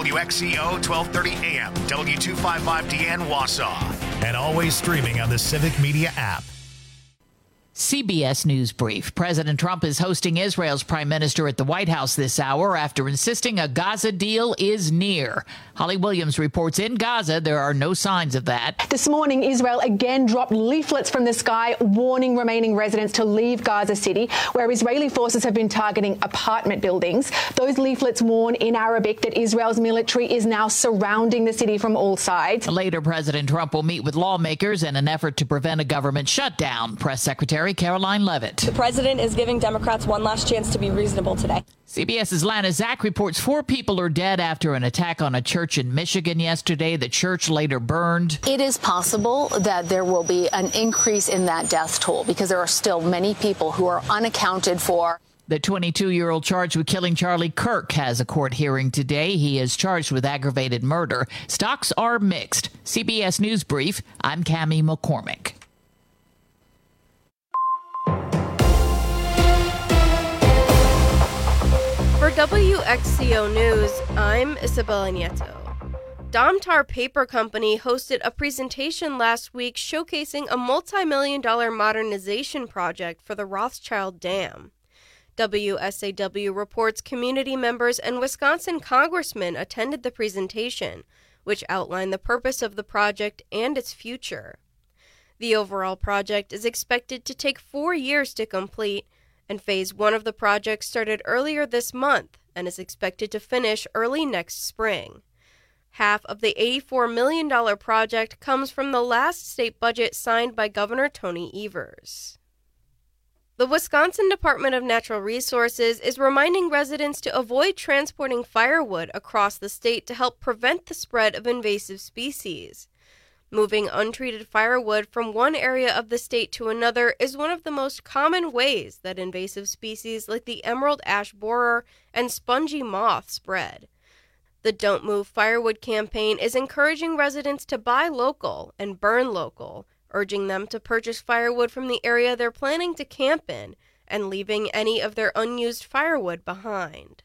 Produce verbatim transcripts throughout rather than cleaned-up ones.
W X C O twelve thirty A M, W two fifty-five D N Wausau, and always streaming on the Civic Media app. C B S News Brief. President Trump is hosting Israel's prime minister at the White House this hour after insisting a Gaza deal is near. Holly Williams reports in Gaza there are no signs of that. This morning, Israel again dropped leaflets from the sky warning remaining residents to leave Gaza City, where Israeli forces have been targeting apartment buildings. Those leaflets warn in Arabic that Israel's military is now surrounding the city from all sides. Later, President Trump will meet with lawmakers in an effort to prevent a government shutdown. Press Secretary Caroline Leavitt. The president is giving Democrats one last chance to be reasonable today. CBS's Lana Zach reports four people are dead after an attack on a church in Michigan yesterday. The church later burned. It is possible that there will be an increase in that death toll because there are still many people who are unaccounted for. The twenty-two-year-old charged with killing Charlie Kirk has a court hearing today. He is charged with aggravated murder. Stocks are mixed. C B S News Brief, I'm Cammie McCormick. For W X C O News, I'm Isabella Nieto. Domtar Paper Company hosted a presentation last week showcasing a multi-million dollar modernization project for the Rothschild Dam. W S A W reports community members and Wisconsin congressmen attended the presentation, which outlined the purpose of the project and its future. The overall project is expected to take four years to complete, and phase one of the project started earlier this month and is expected to finish early next spring. Half of the eighty-four million dollars project comes from the last state budget signed by Governor Tony Evers. The Wisconsin Department of Natural Resources is reminding residents to avoid transporting firewood across the state to help prevent the spread of invasive species. Moving untreated firewood from one area of the state to another is one of the most common ways that invasive species like the emerald ash borer and spongy moth spread. The Don't Move Firewood campaign is encouraging residents to buy local and burn local, urging them to purchase firewood from the area they're planning to camp in and leaving any of their unused firewood behind.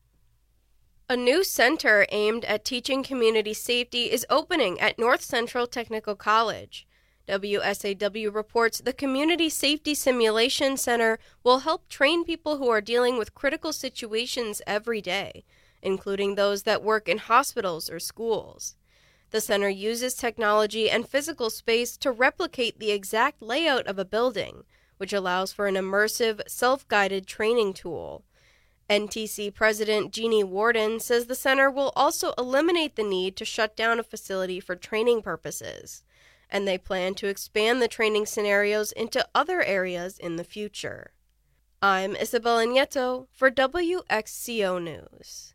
A new center aimed at teaching community safety is opening at North Central Technical College. W S A W reports the Community Safety Simulation Center will help train people who are dealing with critical situations every day, including those that work in hospitals or schools. The center uses technology and physical space to replicate the exact layout of a building, which allows for an immersive, self-guided training tool. N T C President Jeannie Warden says the center will also eliminate the need to shut down a facility for training purposes, and they plan to expand the training scenarios into other areas in the future. I'm Isabella Nieto for W X C O News.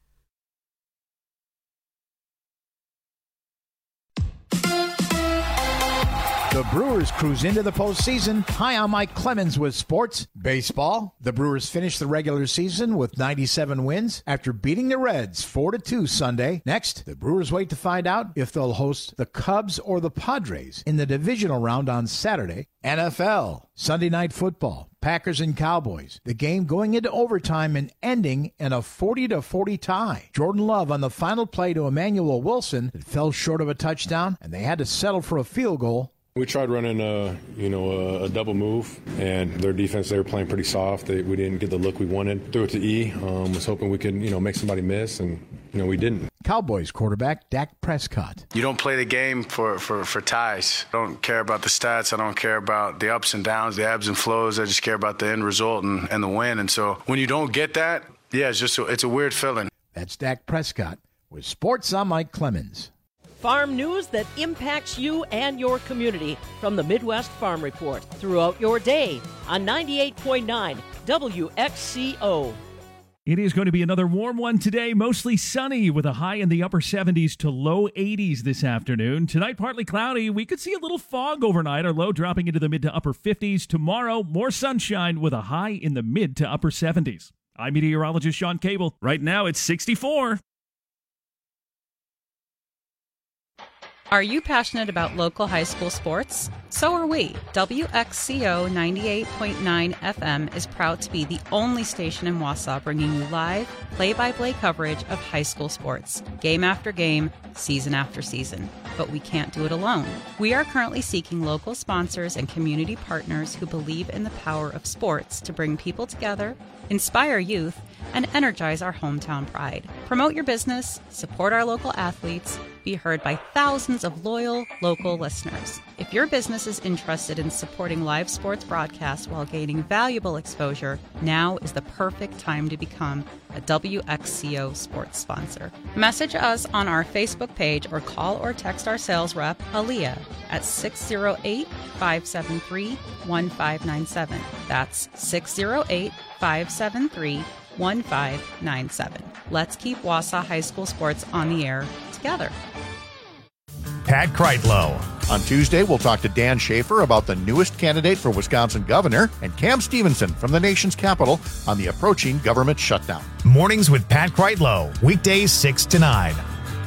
The Brewers cruise into the postseason. Hi, I'm Mike Clemens with sports. Baseball. The Brewers finished the regular season with ninety-seven wins after beating the Reds four to two Sunday. Next, the Brewers wait to find out if they'll host the Cubs or the Padres in the divisional round on Saturday. N F L. Sunday Night Football. Packers and Cowboys. The game going into overtime and ending in a forty to forty tie. Jordan Love on the final play to Emmanuel Wilson that fell short of a touchdown, and they had to settle for a field goal. We tried running a, you know, a, a double move, and their defense, they were playing pretty soft. They, we didn't get the look we wanted. Threw it to E. Um, was hoping we could, you know, make somebody miss, and, you know, we didn't. Cowboys quarterback Dak Prescott. You don't play the game for, for, for ties. I don't care about the stats. I don't care about the ups and downs, the ebbs and flows. I just care about the end result and, and the win. And so when you don't get that, yeah, it's just a, it's a weird feeling. That's Dak Prescott. With sports, I'm Mike Clemens. Farm news that impacts you and your community from the Midwest Farm Report throughout your day on ninety-eight point nine W X C O. It is going to be another warm one today, mostly sunny with a high in the upper seventies to low eighties this afternoon. Tonight, partly cloudy. We could see a little fog overnight, our low dropping into the mid to upper fifties. Tomorrow, more sunshine with a high in the mid to upper seventies. I'm meteorologist Sean Cable. Right now, it's sixty-four. Are you passionate about local high school sports? So are we. W X C O ninety-eight point nine F M is proud to be the only station in Wausau bringing you live, play-by-play coverage of high school sports, game after game, season after season. But we can't do it alone. We are currently seeking local sponsors and community partners who believe in the power of sports to bring people together, inspire youth, and energize our hometown pride. Promote your business, support our local athletes, be heard by thousands of loyal local listeners. If your business is interested in supporting live sports broadcasts while gaining valuable exposure, now is the perfect time to become a W X C O sports sponsor. Message us on our Facebook page or call or text our sales rep, Aaliyah, at six oh eight, five seven three, one five nine seven. That's six oh eight, five seven three, one five nine seven. Let's keep Wausau High School sports on the air together. Pat Kreitlow. On Tuesday, we'll talk to Dan Schaefer about the newest candidate for Wisconsin governor and Cam Stevenson from the nation's capital on the approaching government shutdown. Mornings with Pat Kreitlow, weekdays six to nine.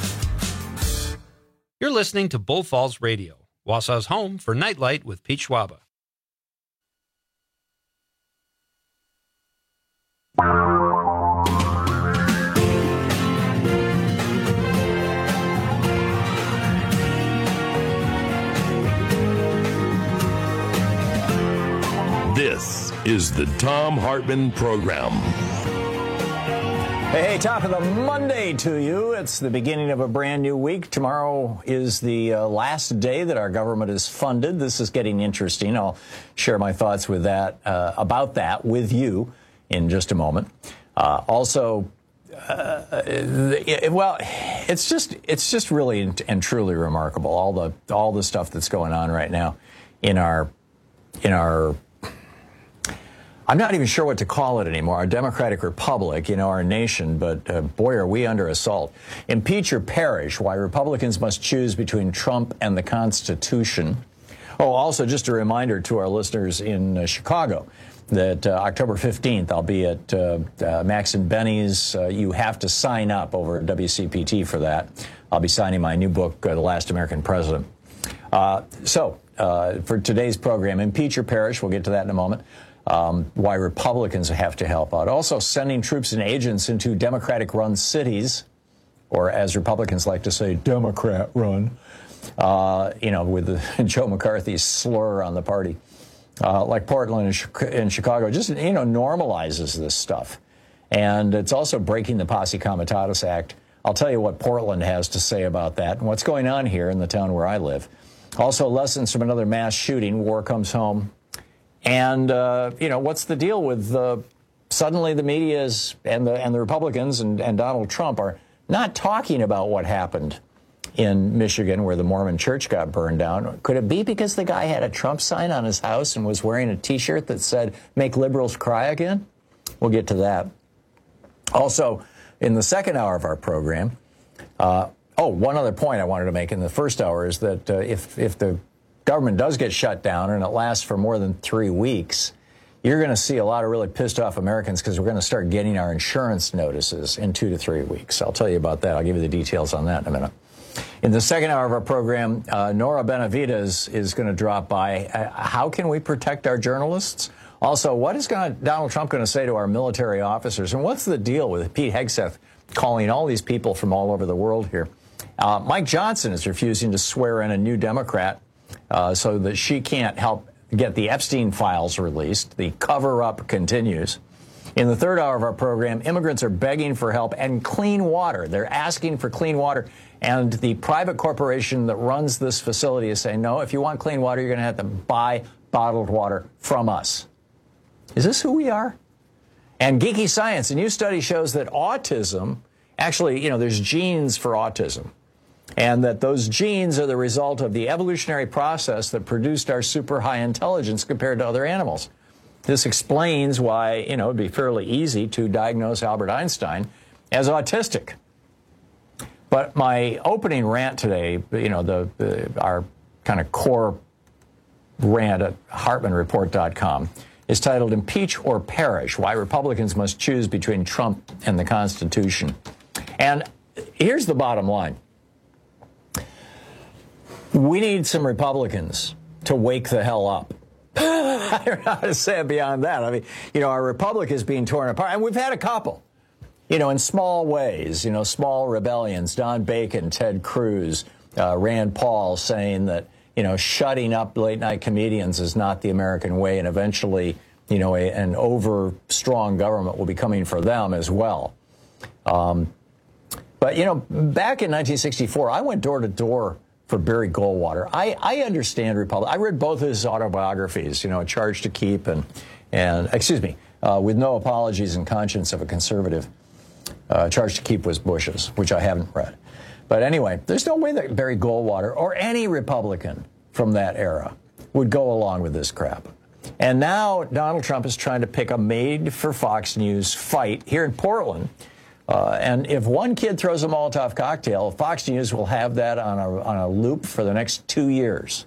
You're listening to Bull Falls Radio, Wausau's home for Nightlight with Pete Schwaba. This is the Thom Hartmann Program. Hey, hey, top of the Monday to you. It's the beginning of a brand new week. Tomorrow is the uh, last day that our government is funded. This is getting interesting. I'll share my thoughts with that uh, about that with you in just a moment. Uh, also, uh, it, well, it's just it's just really and, and truly remarkable, all the all the stuff that's going on right now in our in our. I'm not even sure what to call it anymore, our democratic republic, you know, our nation, but uh, boy, are we under assault. Impeach or perish, why Republicans must choose between Trump and the Constitution. Oh, also just a reminder to our listeners in uh, Chicago that uh, October fifteenth, I'll be at uh, uh, Max and Benny's. Uh, you have to sign up over at W C P T for that. I'll be signing my new book, uh, The Last American President. Uh, so, uh, for today's program, impeach or perish, we'll get to that in a moment. Um, why Republicans have to help out. Also, sending troops and agents into Democratic-run cities, or as Republicans like to say, Democrat-run, uh, you know, with the, Joe McCarthy's slur on the party, uh, like Portland and, and Chicago, just, you know, normalizes this stuff. And it's also breaking the Posse Comitatus Act. I'll tell you what Portland has to say about that and what's going on here in the town where I live. Also, lessons from another mass shooting. War comes home. And, uh, you know, what's the deal with uh, suddenly the media is, and the and the Republicans and, and Donald Trump are not talking about what happened in Michigan where the Mormon church got burned down. Could it be because the guy had a Trump sign on his house and was wearing a T-shirt that said, make liberals cry again? We'll get to that. Also, in the second hour of our program, uh, oh, one other point I wanted to make in the first hour is that uh, if if the government does get shut down and it lasts for more than three weeks, you're going to see a lot of really pissed off Americans because we're going to start getting our insurance notices in two to three weeks. I'll tell you about that. I'll give you the details on that in a minute. In the second hour of our program, uh, Nora Benavides is going to drop by. Uh, how can we protect our journalists? Also, what is gonna, Donald Trump going to say to our military officers? And what's the deal with Pete Hegseth calling all these people from all over the world here? Uh, Mike Johnson is refusing to swear in a new Democrat Uh, so that she can't help get the Epstein files released. The cover-up continues. In the third hour of our program, immigrants are begging for help and clean water. They're asking for clean water, and the private corporation that runs this facility is saying, no, if you want clean water, you're going to have to buy bottled water from us. Is this who we are? And geeky science, a new study shows that autism, actually, you know, there's genes for autism. And that those genes are the result of the evolutionary process that produced our super high intelligence compared to other animals. This explains why, you know, it'd be fairly easy to diagnose Albert Einstein as autistic. But my opening rant today, you know, the, the our kind of core rant at Hartmann Report dot com is titled Impeach or Perish, Why Republicans Must Choose Between Trump and the Constitution. And here's the bottom line. We need some Republicans to wake the hell up. I don't know how to say it beyond that. I mean, you know, our republic is being torn apart, and we've had a couple, you know, in small ways, you know, small rebellions. Don Bacon, Ted Cruz, uh, Rand Paul saying that, you know, shutting up late-night comedians is not the American way, and eventually, you know, a, an over-strong government will be coming for them as well. Um, but, you know, back in nineteen sixty-four, I went door to door for Barry Goldwater. I, I understand Republic. I read both his autobiographies, you know, A Charge to Keep and, and excuse me, uh, With No Apologies and Conscience of a Conservative. Uh, Charge to Keep was Bush's, which I haven't read. But anyway, there's no way that Barry Goldwater or any Republican from that era would go along with this crap. And now Donald Trump is trying to pick a made-for-Fox News fight here in Portland. Uh, and if one kid throws a Molotov cocktail, Fox News will have that on a, on a loop for the next two years.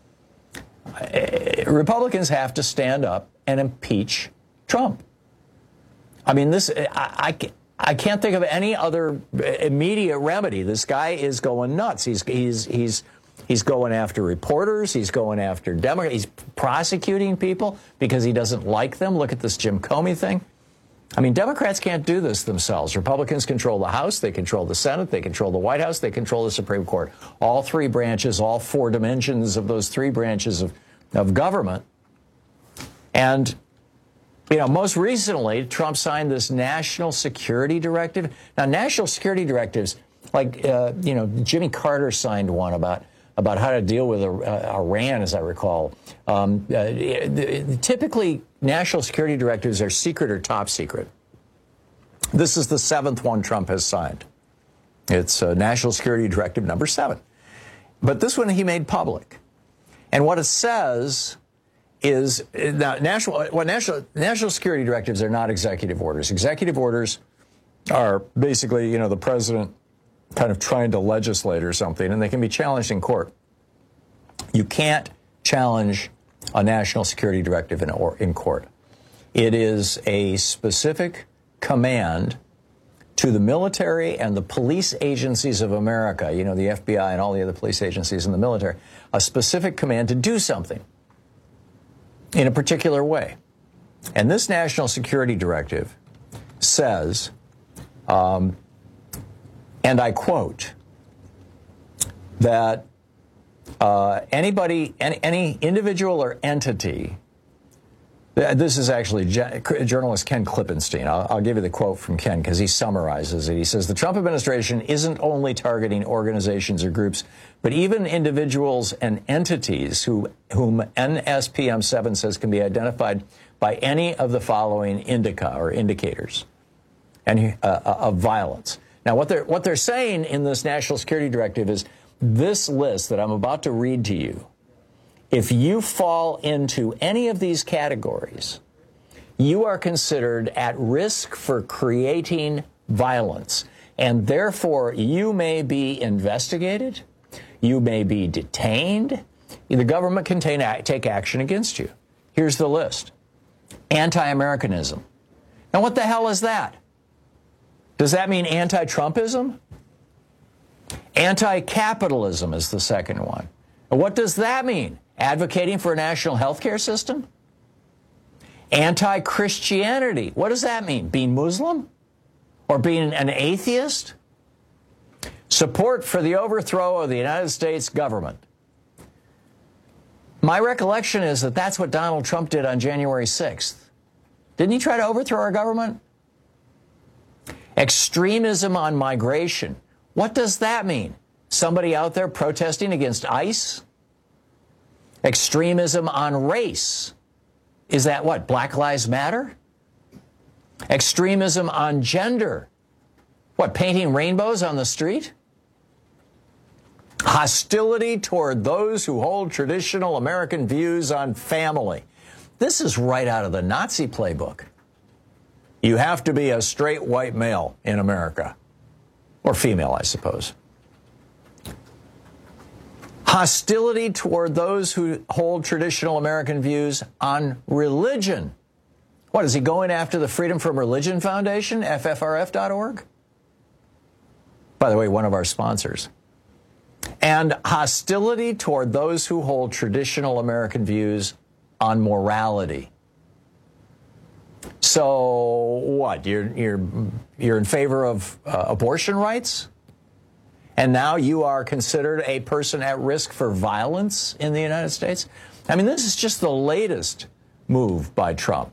Uh, Republicans have to stand up and impeach Trump. I mean, this I, I, I can't think of any other immediate remedy. This guy is going nuts. He's he's he's he's going after reporters. He's going after Democrats. He's prosecuting people because he doesn't like them. Look at this Jim Comey thing. I mean, Democrats can't do this themselves. Republicans control the House, they control the Senate, they control the White House, they control the Supreme Court. All three branches, all four dimensions of those three branches of, of government. And, you know, most recently, Trump signed this national security directive. Now, national security directives, like, uh, you know, Jimmy Carter signed one about about how to deal with uh, Iran, as I recall. Um, uh, typically, national security directives are secret or top secret. This is the seventh one Trump has signed. It's uh, National Security Directive number seven. But this one he made public. And what it says is, now, national, what national, national security directives are not executive orders. Executive orders are basically, you know, the president kind of trying to legislate or something, and they can be challenged in court. You can't challenge a national security directive in, or, in court. It is a specific command to the military and the police agencies of America, you know, the F B I and all the other police agencies in the military, a specific command to do something in a particular way. And this national security directive says, um, and I quote, that uh, anybody, any, any individual or entity, this is actually journalist Ken Klippenstein. I'll, I'll give you the quote from Ken because he summarizes it. He says, the Trump administration isn't only targeting organizations or groups, but even individuals and entities who, whom N S P M seven says can be identified by any of the following indica or indicators and, uh, of violence. Now, what they're, what they're saying in this national security directive is this list that I'm about to read to you, if you fall into any of these categories, you are considered at risk for creating violence, and therefore you may be investigated, you may be detained, the government can take action against you. Here's the list. Anti-Americanism. Now, what the hell is that? Does that mean anti-Trumpism? Anti-capitalism is the second one. And what does that mean? Advocating for a national health care system? Anti-Christianity. What does that mean? Being Muslim? Or being an atheist? Support for the overthrow of the United States government. My recollection is that that's what Donald Trump did on January sixth. Didn't he try to overthrow our government? Extremism on migration. What does that mean? Somebody out there protesting against ICE? Extremism on race. Is that what? Black Lives Matter? Extremism on gender. What, painting rainbows on the street? Hostility toward those who hold traditional American views on family. This is right out of the Nazi playbook. You have to be a straight white male in America. Or female, I suppose. Hostility toward those who hold traditional American views on religion. What, is he going after the Freedom from Religion Foundation, F F R F dot org? By the way, one of our sponsors. and hostility toward those who hold traditional American views on morality. So what? You're you're you're in favor of uh, abortion rights? And now you are considered a person at risk for violence in the United States? I mean, this is just the latest move by Trump.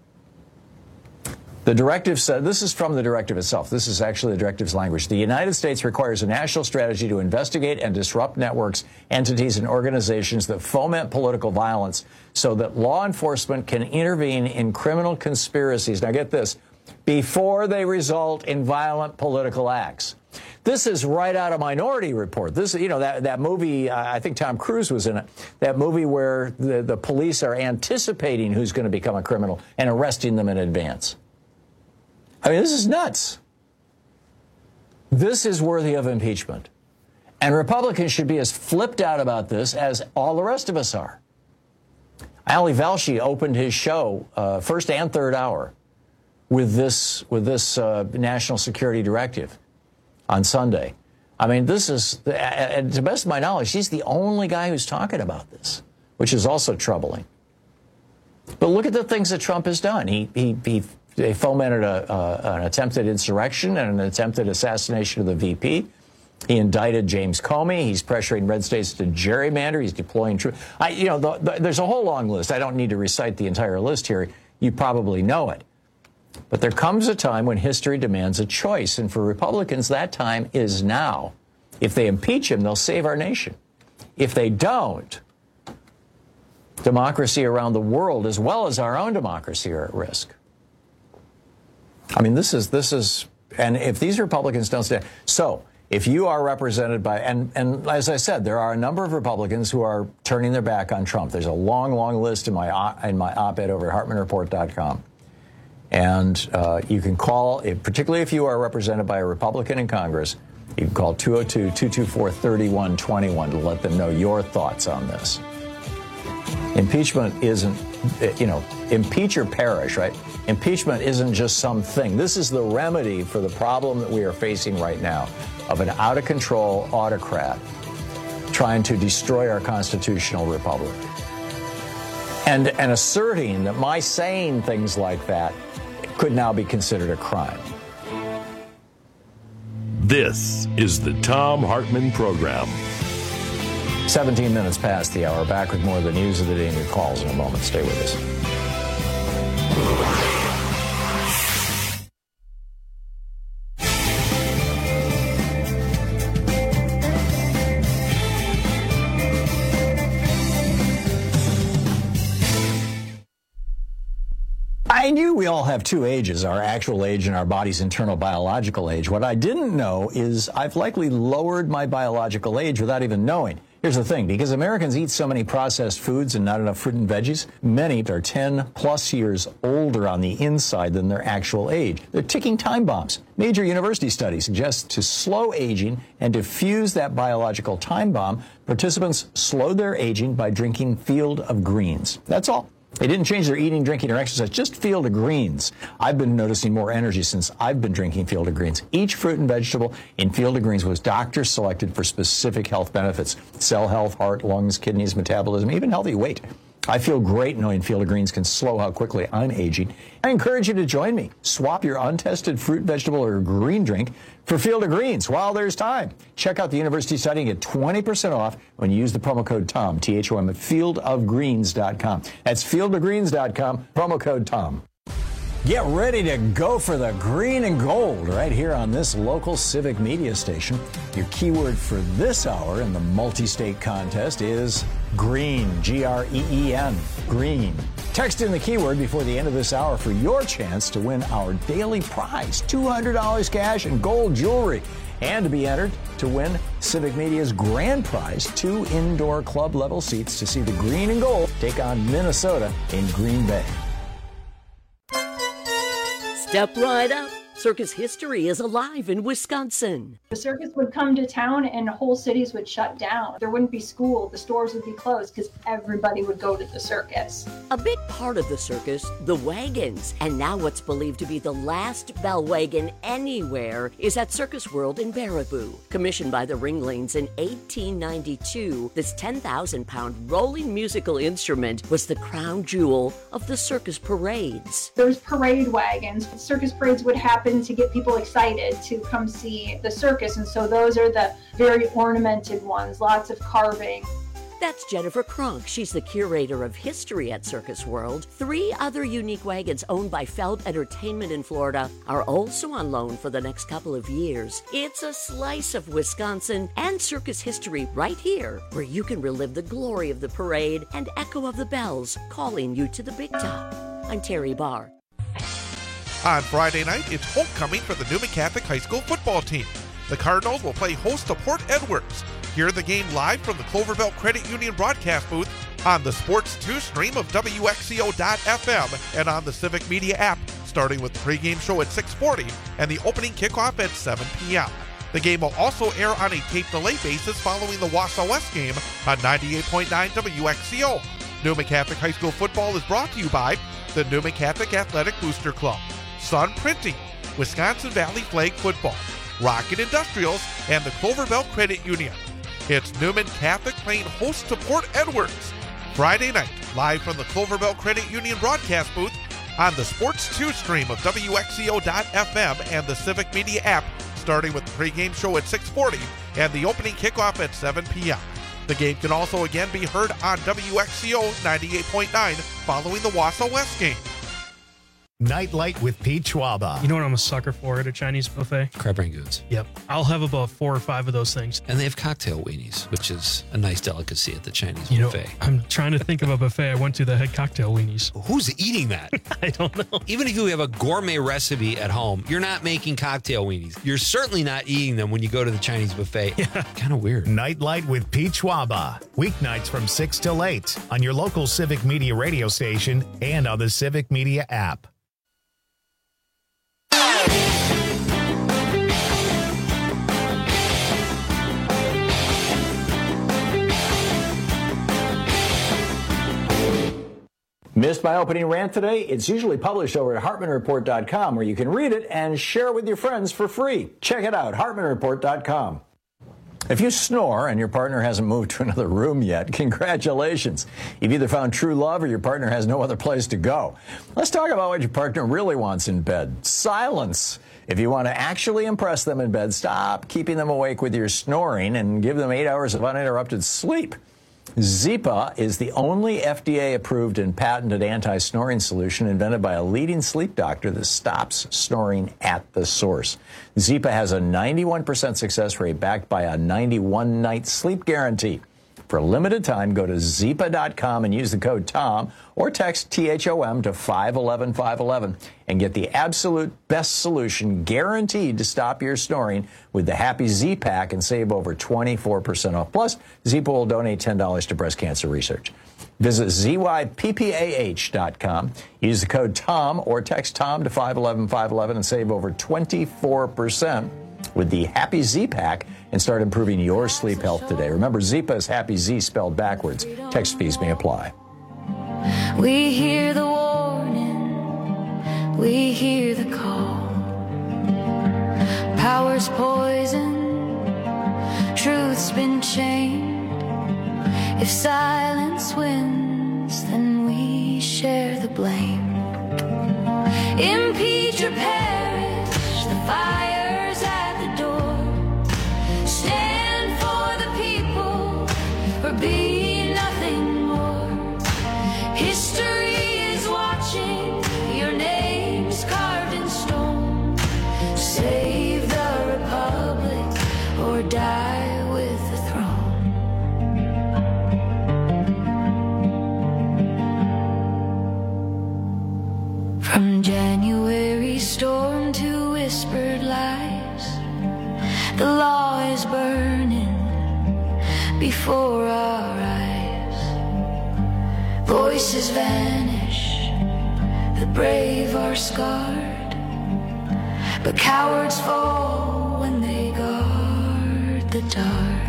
The directive said, this is from the directive itself. This is actually the directive's language. The United States requires a national strategy to investigate and disrupt networks, entities, and organizations that foment political violence so that law enforcement can intervene in criminal conspiracies. Now get this, before they result in violent political acts. This is right out of Minority Report. This, you know, that, that movie, uh, I think Tom Cruise was in it, that movie where the, the police are anticipating who's going to become a criminal and arresting them in advance. I mean, this is nuts. This is worthy of impeachment. And Republicans should be as flipped out about this as all the rest of us are. Ali Velshi opened his show, uh, first and third hour, with this, with this uh, national security directive on Sunday. I mean, this is, and to the best of my knowledge, he's the only guy who's talking about this, which is also troubling. But look at the things that Trump has done. He, he, he they fomented a, uh, an attempted insurrection and an attempted assassination of the V P. He indicted James Comey. He's pressuring red states to gerrymander. He's deploying troops. I, you know, the, the, there's a whole long list. I don't need to recite the entire list here. You probably know it. But there comes a time when history demands a choice, and for Republicans, that time is now. If they impeach him, they'll save our nation. If they don't, democracy around the world, as well as our own democracy, are at risk. I mean, this is, this is, and if these Republicans don't stand, so if you are represented by, and, and as I said, there are a number of Republicans who are turning their back on Trump. There's a long, long list in my, in my op-ed over at Hartman Report dot com. And uh, you can call, particularly if you are represented by a Republican in Congress, you can call two oh two, two two four, three one two one to let them know your thoughts on this. Impeachment isn't, you know, impeach or perish, right? Impeachment isn't just something. This is the remedy for the problem that we are facing right now of an out-of-control autocrat trying to destroy our constitutional republic. And, and asserting that my saying things like that could now be considered a crime. This is the Thom Hartmann Program. seventeen minutes past the hour. Back with more of the news of the day and your calls in a moment. Stay with us. I knew we all have two ages, our actual age and our body's internal biological age. What I didn't know is I've likely lowered my biological age without even knowing. Here's the thing, because Americans eat so many processed foods and not enough fruit and veggies, many are ten plus years older on the inside than their actual age. They're ticking time bombs. Major university studies suggest to slow aging and diffuse that biological time bomb, participants slowed their aging by drinking Field of Greens. That's all. They didn't change their eating, drinking, or exercise, just Field of Greens. I've been noticing more energy since I've been drinking Field of Greens. Each fruit and vegetable in Field of Greens was doctor selected for specific health benefits: cell health, heart, lungs, kidneys, metabolism, even healthy weight. I feel great knowing Field of Greens can slow how quickly I'm aging. I encourage you to join me. Swap your untested fruit, vegetable, or green drink for Field of Greens while there's time. Check out the university study and get twenty percent off when you use the promo code TOM, T H O M, at field of greens dot com. That's field of greens dot com, promo code TOM. Get ready to go for the green and gold right here on this local civic media station. Your keyword for this hour in the multi-state contest is green, G R E E N, green. Text in the keyword before the end of this hour for your chance to win our daily prize, two hundred dollars cash and gold jewelry, and to be entered to win Civic Media's grand prize, two indoor club level seats to see the green and gold take on Minnesota in Green Bay. Step right up Circus history is alive in Wisconsin. The circus would come to town and whole cities would shut down. There wouldn't be school, the stores would be closed because everybody would go to the circus. A big part of the circus, the wagons. And now what's believed to be the last bell wagon anywhere is at Circus World in Baraboo. Commissioned by the Ringlings in eighteen ninety-two, this ten thousand pound rolling musical instrument was the crown jewel of the circus parades. There's parade wagons. Circus parades would happen to get people excited to come see the circus, and so those are the very ornamented ones, lots of carving. That's Jennifer Kronk. She's the curator of history at Circus World. Three other unique wagons owned by Feld Entertainment in Florida are also on loan for the next couple of years. It's a slice of Wisconsin and circus history right here, where you can relive the glory of the parade and echo of the bells calling you to the big top. I'm Terry Barr. On Friday night, it's homecoming for the Newman Catholic High School football team. The Cardinals will play host to Port Edwards. Hear the game live from the Clover Belt Credit Union broadcast booth on the Sports two stream of W X C O dot F M and on the Civic Media app, starting with the pregame show at six forty and the opening kickoff at seven p.m. The game will also air on a tape delay basis following the Wausau West game on ninety-eight point nine W X C O. Newman Catholic High School football is brought to you by the Newman Catholic Athletic Booster Club, Sun Printing, Wisconsin Valley Flag Football, Rocket Industrials, and the Clover Belt Credit Union. It's Newman Catholic playing host to Port Edwards. Friday night, live from the Clover Belt Credit Union broadcast booth on the Sports two stream of W X C O dot F M and the Civic Media app, starting with the pregame show at six forty and the opening kickoff at seven p.m. The game can also again be heard on W X C O ninety-eight point nine following the Wausau West game. Nightlight with Pete Schwaba. You know what I'm a sucker for at a Chinese buffet? Crab rangoons. Yep. I'll have about four or five of those things. And they have cocktail weenies, which is a nice delicacy at the Chinese you buffet. Know, I'm trying to think of a buffet I went to that had cocktail weenies. Who's eating that? I don't know. Even if you have a gourmet recipe at home, you're not making cocktail weenies. You're certainly not eating them when you go to the Chinese buffet. Yeah. Kind of weird. Nightlight with Pete Schwaba. Weeknights from six till eight on your local Civic Media radio station and on the Civic Media app. Missed my opening rant today? It's usually published over at Hartman Report dot com, where you can read it and share it with your friends for free. Check it out, Hartman Report dot com. If you snore and your partner hasn't moved to another room yet, congratulations. You've either found true love or your partner has no other place to go. Let's talk about what your partner really wants in bed. Silence. If you want to actually impress them in bed, stop keeping them awake with your snoring and give them eight hours of uninterrupted sleep. Zypa is the only F D A-approved and patented anti-snoring solution invented by a leading sleep doctor that stops snoring at the source. Zypa has a ninety-one percent success rate backed by a ninety-one night sleep guarantee. For a limited time, go to zypa dot com and use the code TOM or text T H O M to five one one five one one and get the absolute best solution guaranteed to stop your snoring with the Happy Z Pack and save over twenty-four percent off. Plus, Zypa will donate ten dollars to breast cancer research. Visit Z Y P P A H dot com, use the code TOM or text TOM to five one one five one one and save over twenty-four percent with the Happy Z Pack and start improving your sleep health today. Remember, Zypa is Happy Z spelled backwards. Text fees may apply. We hear the warning, we hear the call. Power's poison, truth's been chained. If silence wins, then we share the blame. Impeach or perish, the fire's at the door. Stand for the people, or be nothing more. History is watching, your name's carved in stone. Save the republic, or die with the throne. From January storm to whispered lies, the law is burning before our eyes. Voices vanish, the brave are scarred, but cowards fall when they guard the dark.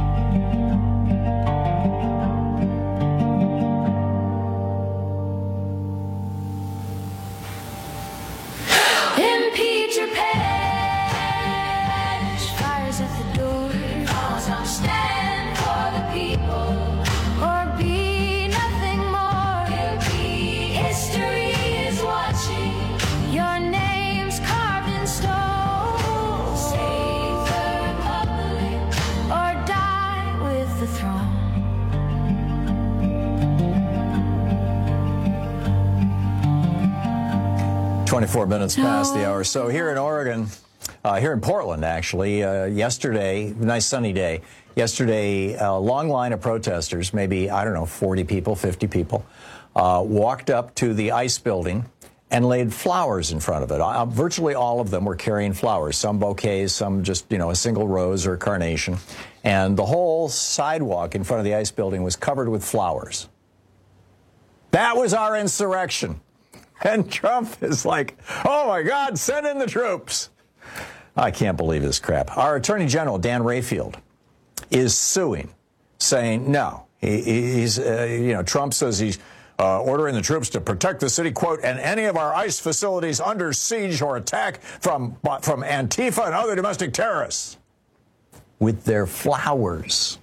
Impede your page, fires at the door. Cause I'm stand for the people, or be nothing more. Guilty history is watching, your name's carved in stone. Save the republic, or die with the throne. twenty-four minutes past the hour. So here in Oregon, uh, here in Portland, actually, uh, yesterday, nice sunny day, yesterday, a long line of protesters, maybe, I don't know, forty people, fifty people, uh, walked up to the ICE building and laid flowers in front of it. Uh, virtually all of them were carrying flowers, some bouquets, some just, you know, a single rose or carnation. And the whole sidewalk in front of the ICE building was covered with flowers. That was our insurrection. And Trump is like, oh, my God, send in the troops. I can't believe this crap. Our Attorney General, Dan Rayfield, is suing, saying, no, he, he's, uh, you know, Trump says he's uh, ordering the troops to protect the city, quote, and any of our ICE facilities under siege or attack from, from Antifa and other domestic terrorists with their flowers.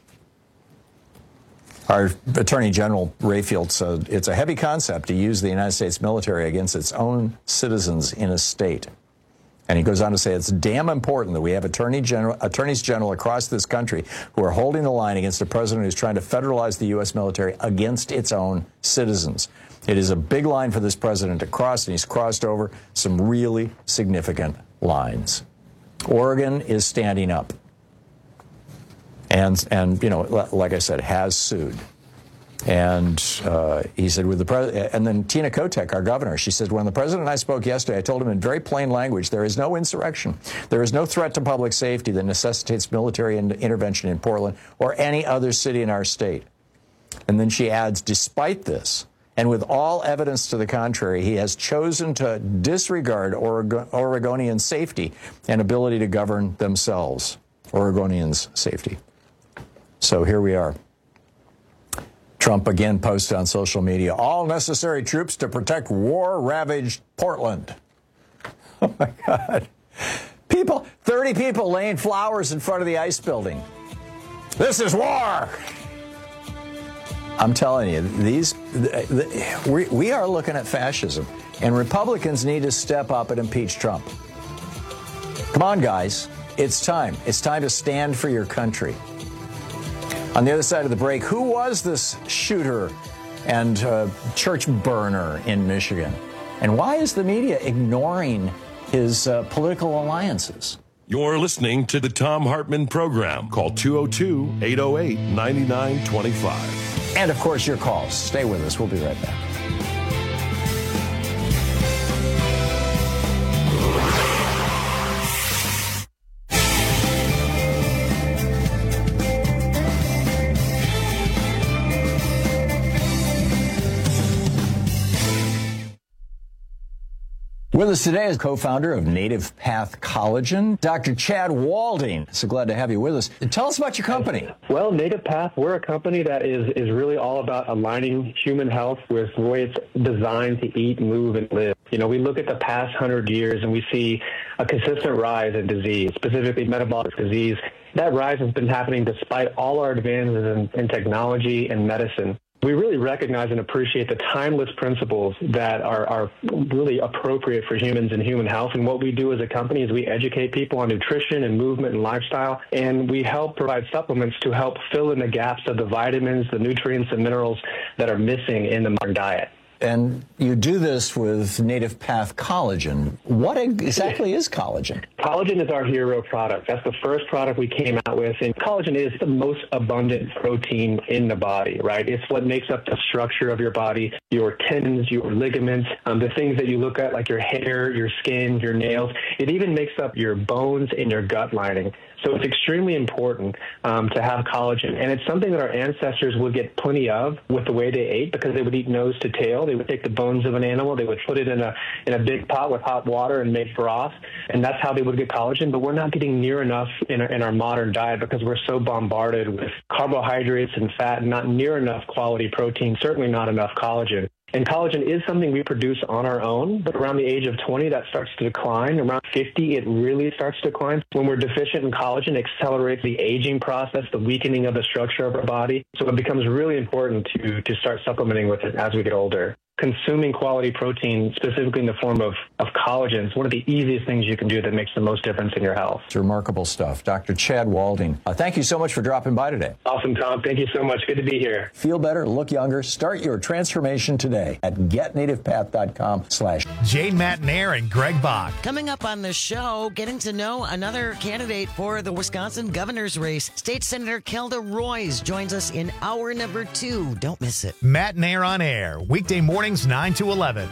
Our Attorney General Rayfield said it's a heavy concept to use the United States military against its own citizens in a state. And he goes on to say it's damn important that we have attorney general, attorneys general across this country who are holding the line against a president who's trying to federalize the U S military against its own citizens. It is a big line for this president to cross, and he's crossed over some really significant lines. Oregon is standing up. And, and you know, like I said, has sued. And uh, he said, with the president, and then Tina Kotek, our governor, she said, when the president and I spoke yesterday, I told him in very plain language, there is no insurrection. There is no threat to public safety that necessitates military in- intervention in Portland or any other city in our state. And then she adds, despite this, and with all evidence to the contrary, he has chosen to disregard Oregon- Oregonian safety and ability to govern themselves. Oregonians' safety. So here we are. Trump again posted on social media, all necessary troops to protect war-ravaged Portland. Oh, my God. People, thirty people laying flowers in front of the ICE building. This is war. I'm telling you, these we, we are looking at fascism, and Republicans need to step up and impeach Trump. Come on, guys. It's time. It's time to stand for your country. On the other side of the break, who was this shooter and uh, church burner in Michigan? And why is the media ignoring his uh, political alliances? You're listening to the Thom Hartmann Program. Call two oh two, eight oh eight, nine nine two five. And, of course, your calls. Stay with us. We'll be right back. With us today is co-founder of Native Path Collagen, Doctor Chad Walding. So glad to have you with us. Tell us about your company. Well, Native Path, we're a company that is, is really all about aligning human health with the way it's designed to eat, move, and live. You know, we look at the past hundred years and we see a consistent rise in disease, specifically metabolic disease. That rise has been happening despite all our advances in, in technology and medicine. We really recognize and appreciate the timeless principles that are, are really appropriate for humans and human health. And what we do as a company is we educate people on nutrition and movement and lifestyle, and we help provide supplements to help fill in the gaps of the vitamins, the nutrients, and minerals that are missing in the modern diet. And you do this with Native Path Collagen. What exactly is collagen? Collagen is our hero product. That's the first product we came out with. And collagen is the most abundant protein in the body, right? It's what makes up the structure of your body, your tendons, your ligaments, um, the things that you look at like your hair, your skin, your nails. It even makes up your bones and your gut lining. So it's extremely important um, to have collagen. And it's something that our ancestors would get plenty of with the way they ate, because they would eat nose to tail. They would take the bones of an animal, they would put it in a in a big pot with hot water and make broth, and that's how they would get collagen. But we're not getting near enough in our, in our modern diet because we're so bombarded with carbohydrates and fat, and not near enough quality protein, certainly not enough collagen. And collagen is something we produce on our own, but around the age of twenty, that starts to decline. Around fifty, it really starts to decline. When we're deficient in collagen, it accelerates the aging process, the weakening of the structure of our body. So it becomes really important to, to start supplementing with it as we get older. Consuming quality protein, specifically in the form of, of collagen, is one of the easiest things you can do that makes the most difference in your health. It's remarkable stuff. Doctor Chad Walding, uh, thank you so much for dropping by today. Awesome, Tom. Thank you so much. Good to be here. Feel better, look younger. Start your transformation today at get native path dot com slash Jane Matnair and Greg Bach. Coming up on the show, getting to know another candidate for the Wisconsin governor's race. State Senator Kelda Roys joins us in hour number two. Don't miss it. Matnair on air, weekday morning. nine to eleven.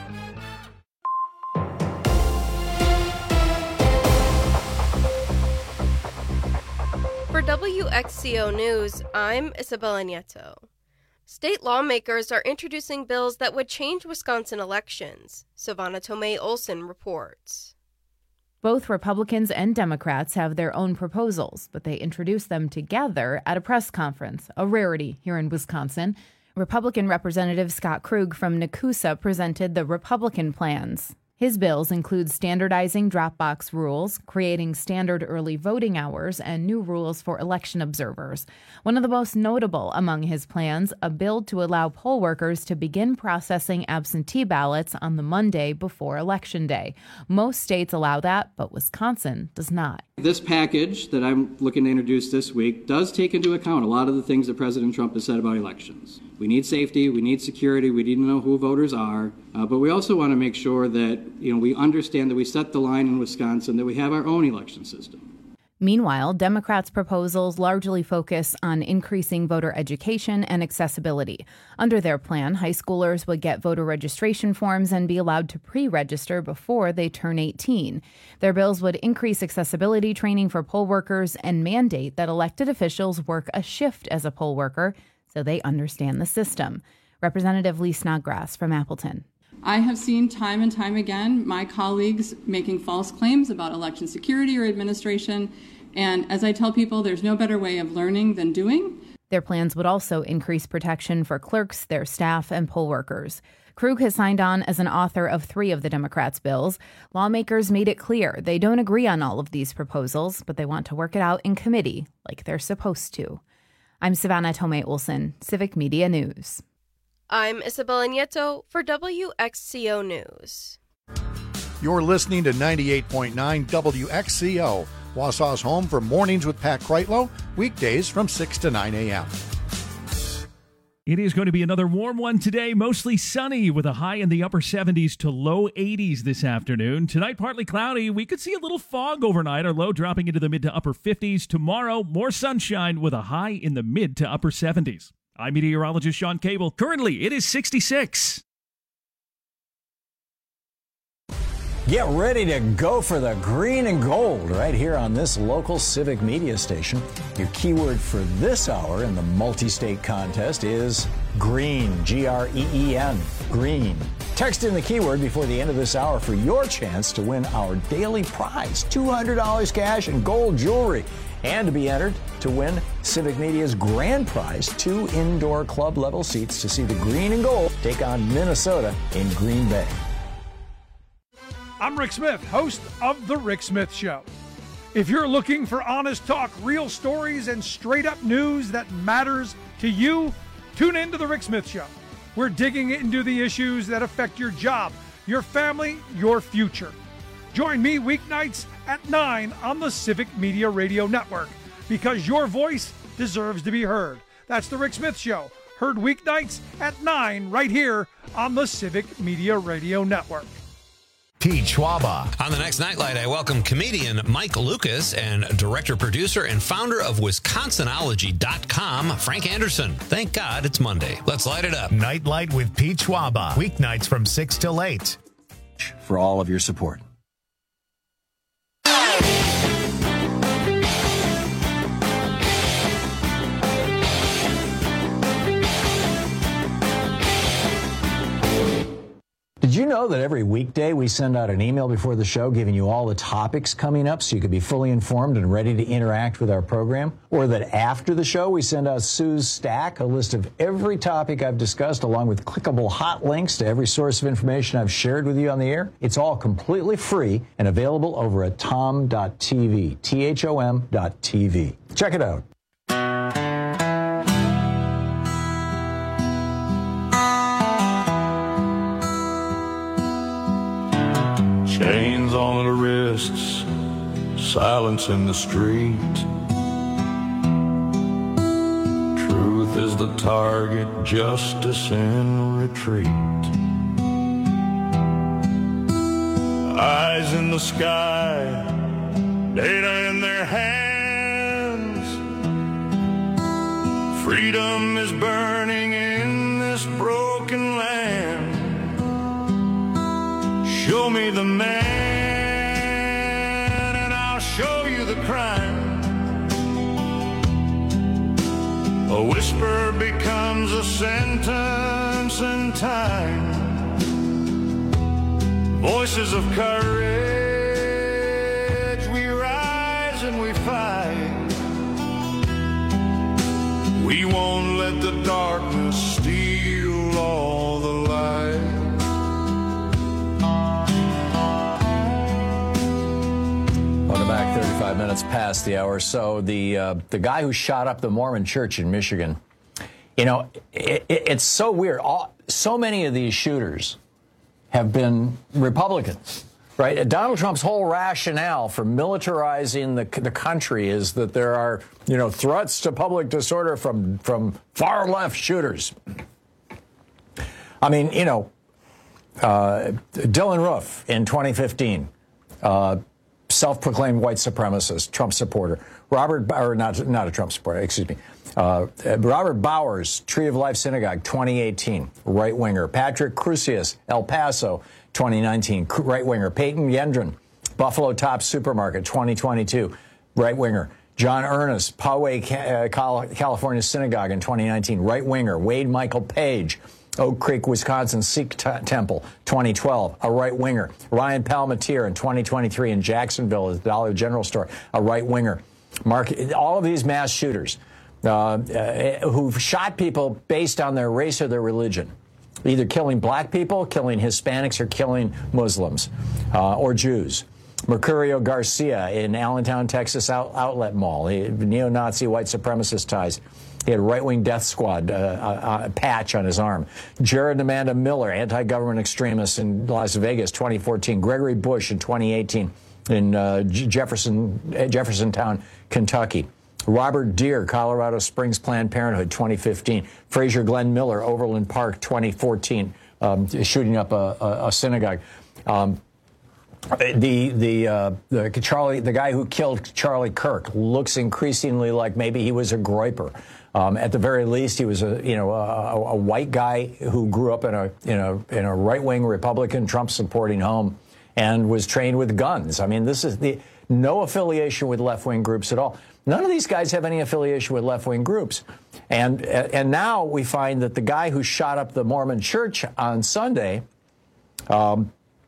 For W X C O News, I'm Isabella Nieto. State lawmakers are introducing bills that would change Wisconsin elections. Savannah Tomei Olson reports. Both Republicans and Democrats have their own proposals, but they introduced them together at a press conference, a rarity here in Wisconsin. Republican Representative Scott Krug from Nakusa presented the Republican plans. His bills include standardizing drop box rules, creating standard early voting hours, and new rules for election observers. One of the most notable among his plans, a bill to allow poll workers to begin processing absentee ballots on the Monday before Election Day. Most states allow that, but Wisconsin does not. This package that I'm looking to introduce this week does take into account a lot of the things that President Trump has said about elections. We need safety, we need security, we need to know who voters are, uh, but we also want to make sure that, you know, we understand that we set the line in Wisconsin, that we have our own election system. Meanwhile, Democrats' proposals largely focus on increasing voter education and accessibility. Under their plan, high schoolers would get voter registration forms and be allowed to pre-register before they turn eighteen. Their bills would increase accessibility training for poll workers and mandate that elected officials work a shift as a poll worker so they understand the system. Representative Lee Snodgrass from Appleton. I have seen time and time again my colleagues making false claims about election security or administration, and as I tell people, there's no better way of learning than doing. Their plans would also increase protection for clerks, their staff, and poll workers. Krug has signed on as an author of three of the Democrats' bills. Lawmakers made it clear they don't agree on all of these proposals, but they want to work it out in committee like they're supposed to. I'm Savannah Tomei Olson, Civic Media News. I'm Isabella Nieto for W X C O News. You're listening to ninety-eight point nine W X C O, Wausau's home for Mornings with Pat Kreitlow, weekdays from six to nine a.m. It is going to be another warm one today, mostly sunny with a high in the upper seventies to low eighties this afternoon. Tonight, partly cloudy. We could see a little fog overnight, our low dropping into the mid to upper fifties. Tomorrow, more sunshine with a high in the mid to upper seventies. I'm meteorologist Sean Cable. Currently, it is sixty-six. Get ready to go for the green and gold right here on this local Civic Media station. Your keyword for this hour in the multi-state contest is green, G R E E N, green. Text in the keyword before the end of this hour for your chance to win our daily prize, two hundred dollars cash and gold jewelry, and to be entered to win Civic Media's grand prize, two indoor club level seats to see the green and gold take on Minnesota in Green Bay. I'm Rick Smith, host of The Rick Smith Show. If you're looking for honest talk, real stories, and straight-up news that matters to you, tune in to The Rick Smith Show. We're digging into the issues that affect your job, your family, your future. Join me weeknights at nine on the Civic Media Radio Network, because your voice deserves to be heard. That's The Rick Smith Show, heard weeknights at nine right here on the Civic Media Radio Network. Pete Schwaba. On the next Nightlight, I welcome comedian Mike Lucas and director, producer, and founder of Wisconsinology dot com, Frank Anderson. Thank God it's Monday. Let's light it up. Nightlight with Pete Schwaba. Weeknights from six till eight. For all of your support. know that every weekday we send out an email before the show giving you all the topics coming up so you can be fully informed and ready to interact with our program? Or that after the show we send out Sue's Stack, a list of every topic I've discussed along with clickable hot links to every source of information I've shared with you on the air? It's all completely free and available over at tom dot t v, T H O M dot T V. Check it out. Chains on the wrists, silence in the street. Truth is the target, justice in retreat. Eyes in the sky, data in their hands. Freedom is burning in this broken land. Show me the man, and I'll show you the crime. A whisper becomes a sentence in time. Voices of courage, we rise and we fight. We won't let the darkness steal all the light. Welcome back. thirty-five minutes past the hour. So the uh, the guy who shot up the Mormon church in Michigan, you know, it, it, it's so weird. All, so many of these shooters have been Republicans, right? Donald Trump's whole rationale for militarizing the the country is that there are, you know, threats to public disorder from from far left shooters. I mean, you know, uh, Dylan Roof in twenty fifteen. Uh, self-proclaimed white supremacist, Trump supporter. Robert, or not, not a Trump supporter, excuse me. Uh, Robert Bowers, Tree of Life Synagogue, twenty eighteen, right-winger. Patrick Crusius, El Paso, twenty nineteen, right-winger. Peyton Yendron, Buffalo Tops Supermarket, twenty twenty-two, right-winger. John Ernest, Poway, California Synagogue in twenty nineteen, right-winger. Wade Michael Page, Oak Creek, Wisconsin Sikh t- Temple, twenty twelve, a right-winger. Ryan Palmatier in twenty twenty-three in Jacksonville at the Dollar General Store, a right-winger. Mark, all of these mass shooters uh, uh, who've shot people based on their race or their religion, either killing black people, killing Hispanics, or killing Muslims uh, or Jews. Mercurio Garcia in Allentown, Texas out- Outlet Mall, he, neo-Nazi white supremacist ties. He had a right-wing death squad uh, uh, patch on his arm. Jared and Amanda Miller, anti-government extremists in Las Vegas, twenty fourteen. Gregory Bush in twenty eighteen in uh, Jefferson, Jeffersontown, Kentucky. Robert Deere, Colorado Springs Planned Parenthood, twenty fifteen. Fraser Glenn Miller, Overland Park, twenty fourteen, um, shooting up a, a, a synagogue. Um, The the uh, the Charlie the guy who killed Charlie Kirk looks increasingly like maybe he was a groyper. Um, at the very least, he was a you know a, a white guy who grew up in a you know in a right wing Republican Trump supporting home and was trained with guns. I mean, this is the no affiliation with left wing groups at all. None of these guys have any affiliation with left wing groups, and and now we find that the guy who shot up the Mormon church on Sunday. Um,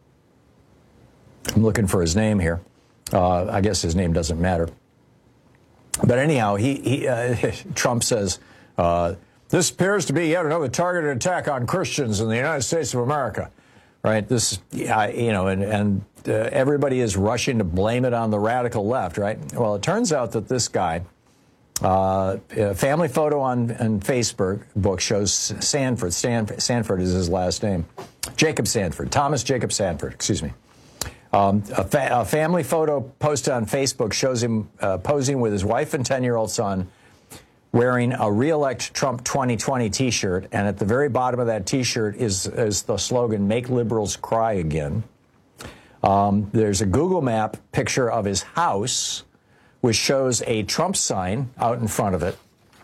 I'm looking for his name here. Uh, I guess his name doesn't matter. But anyhow, he, he uh, Trump says, uh, this appears to be yet another targeted attack on Christians in the United States of America. Right? This, uh, you know, and, and uh, everybody is rushing to blame it on the radical left, right? Well, it turns out that this guy, uh, a family photo on, on Facebook book shows Sanford. Stan, Sanford is his last name. Jacob Sanford. Thomas Jacob Sanford, excuse me. Um, a, fa- a family photo posted on Facebook shows him uh, posing with his wife and ten-year-old son wearing a Re-elect Trump twenty twenty T-shirt. And at the very bottom of that T-shirt is, is the slogan, Make Liberals Cry Again. Um, there's a Google Map picture of his house, which shows a Trump sign out in front of it.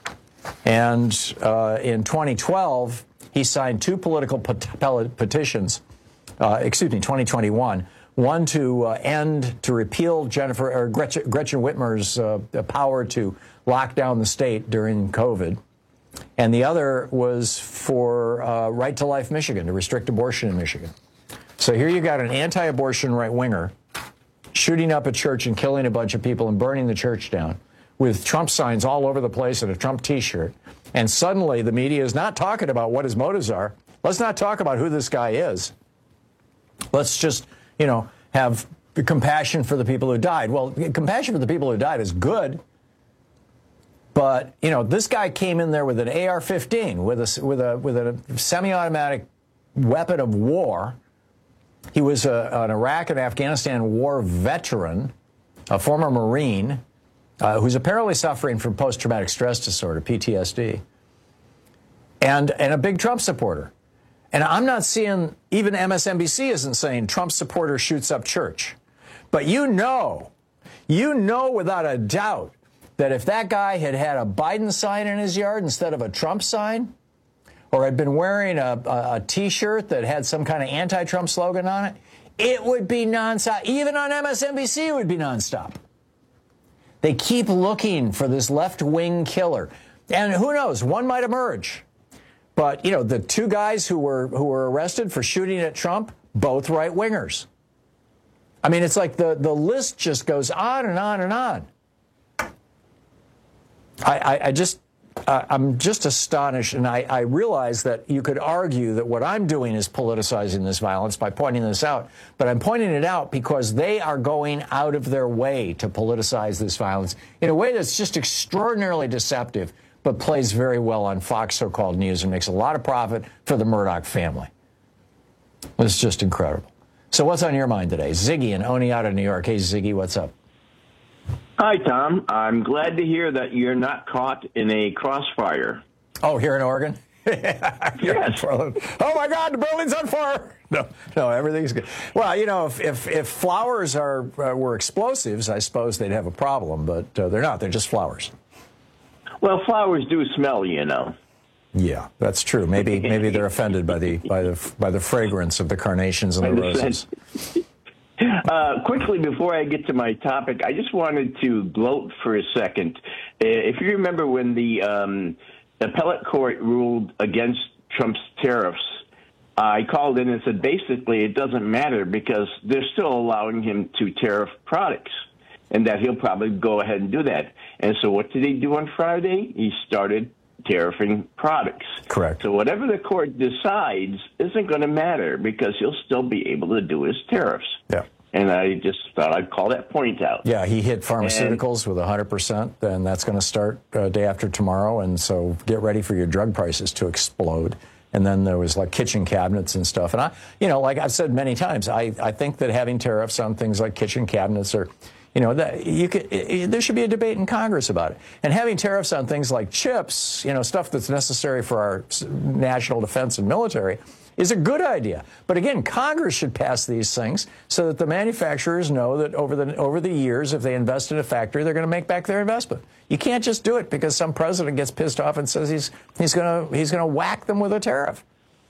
And uh, in twenty twelve, he signed two political pet- petitions, uh, excuse me, twenty twenty-one, one to uh, end, to repeal Jennifer or Gretchen, Gretchen Whitmer's uh, power to lock down the state during COVID. And the other was for uh, Right to Life Michigan, to restrict abortion in Michigan. So here you got an anti-abortion right-winger shooting up a church and killing a bunch of people and burning the church down with Trump signs all over the place and a Trump T-shirt. And suddenly the media is not talking about what his motives are. Let's not talk about who this guy is. Let's just, you know, have compassion for the people who died. Well, compassion for the people who died is good. But, you know, this guy came in there with an A R fifteen, with a, with a, with a semi-automatic weapon of war. He was a, an Iraq and Afghanistan war veteran, a former Marine, uh, who's apparently suffering from post-traumatic stress disorder, P T S D, and, and a big Trump supporter. And I'm not seeing, even M S N B C isn't saying Trump supporter shoots up church. But you know, you know without a doubt that if that guy had had a Biden sign in his yard instead of a Trump sign, or had been wearing a, a, a T-shirt that had some kind of anti-Trump slogan on it, it would be nonstop. Even on M S N B C, it would be nonstop. They keep looking for this left-wing killer. And who knows, one might emerge. But, you know, the two guys who were who were arrested for shooting at Trump, both right-wingers. I mean, it's like the, the list just goes on and on and on. I, I, I just, uh, I'm just astonished, and I, I realize that you could argue that what I'm doing is politicizing this violence by pointing this out, but I'm pointing it out because they are going out of their way to politicize this violence in a way that's just extraordinarily deceptive, but plays very well on Fox so-called news and makes a lot of profit for the Murdoch family. It's just incredible. So what's on your mind today? Ziggy in Oneonta, New York. Hey, Ziggy, what's up? Hi, Tom. I'm glad to hear that you're not caught in a crossfire. Oh, here in Oregon? Yes. Oh, my God, the building's on fire. No, no, everything's good. Well, you know, if if, if flowers are uh, were explosives, I suppose they'd have a problem, but uh, they're not. They're just flowers. Well, flowers do smell, you know. Yeah, that's true. Maybe maybe they're offended by the by the by the fragrance of the carnations and the roses. Uh, quickly, before I get to my topic, I just wanted to gloat for a second. Uh, if you remember when the um, appellate court ruled against Trump's tariffs, I called in and said basically it doesn't matter because they're still allowing him to tariff products, and that he'll probably go ahead and do that. And so what did he do on Friday? He started tariffing products. Correct. So whatever the court decides isn't going to matter because he'll still be able to do his tariffs. Yeah. And I just thought I'd call that point out. Yeah, he hit pharmaceuticals and, with one hundred percent, and that's going to start uh, day after tomorrow. And so get ready for your drug prices to explode. And then there was like kitchen cabinets and stuff. And I, you know, like I've said many times, I, I think that having tariffs on things like kitchen cabinets are, you know, that you could, it, there should be a debate in Congress about it. And having tariffs on things like chips, you know, stuff that's necessary for our national defense and military, is a good idea. But again, Congress should pass these things so that the manufacturers know that over the over the years, if they invest in a factory, they're going to make back their investment. You can't just do it because some president gets pissed off and says he's he's going to he's going to whack them with a tariff.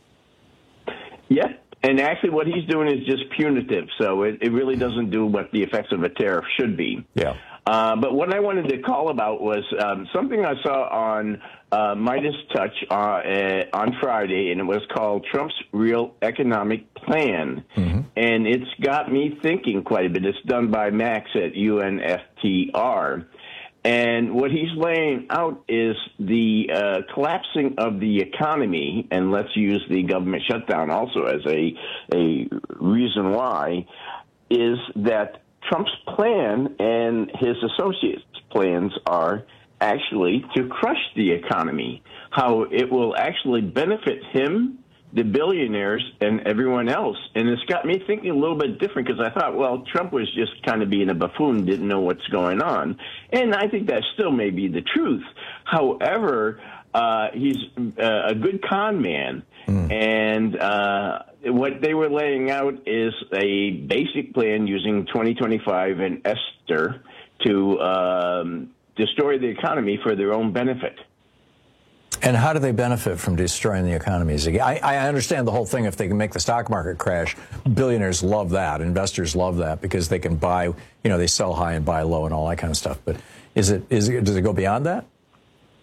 Yeah. And actually what he's doing is just punitive, so it, it really doesn't do what the effects of a tariff should be. Yeah. Uh, but what I wanted to call about was um, something I saw on uh, Midas Touch uh, uh, on Friday, and it was called Trump's Real Economic Plan. Mm-hmm. And it's got me thinking quite a bit. It's done by Max at U N F T R. And what he's laying out is the uh, collapsing of the economy, and let's use the government shutdown also as a, a reason why, is that Trump's plan and his associates' plans are actually to crush the economy, how it will actually benefit him, the billionaires, and everyone else. And it's got me thinking a little bit different because I thought, well, Trump was just kind of being a buffoon, didn't know what's going on. And I think that still may be the truth. However, uh, he's uh, a good con man. Mm. And uh, what they were laying out is a basic plan using twenty twenty-five and Esther to um, destroy the economy for their own benefit. And how do they benefit from destroying the economy? I, I understand the whole thing. If they can make the stock market crash, billionaires love that. Investors love that because they can buy, you know, they sell high and buy low and all that kind of stuff. But is it, is it, does it go beyond that? Yeah,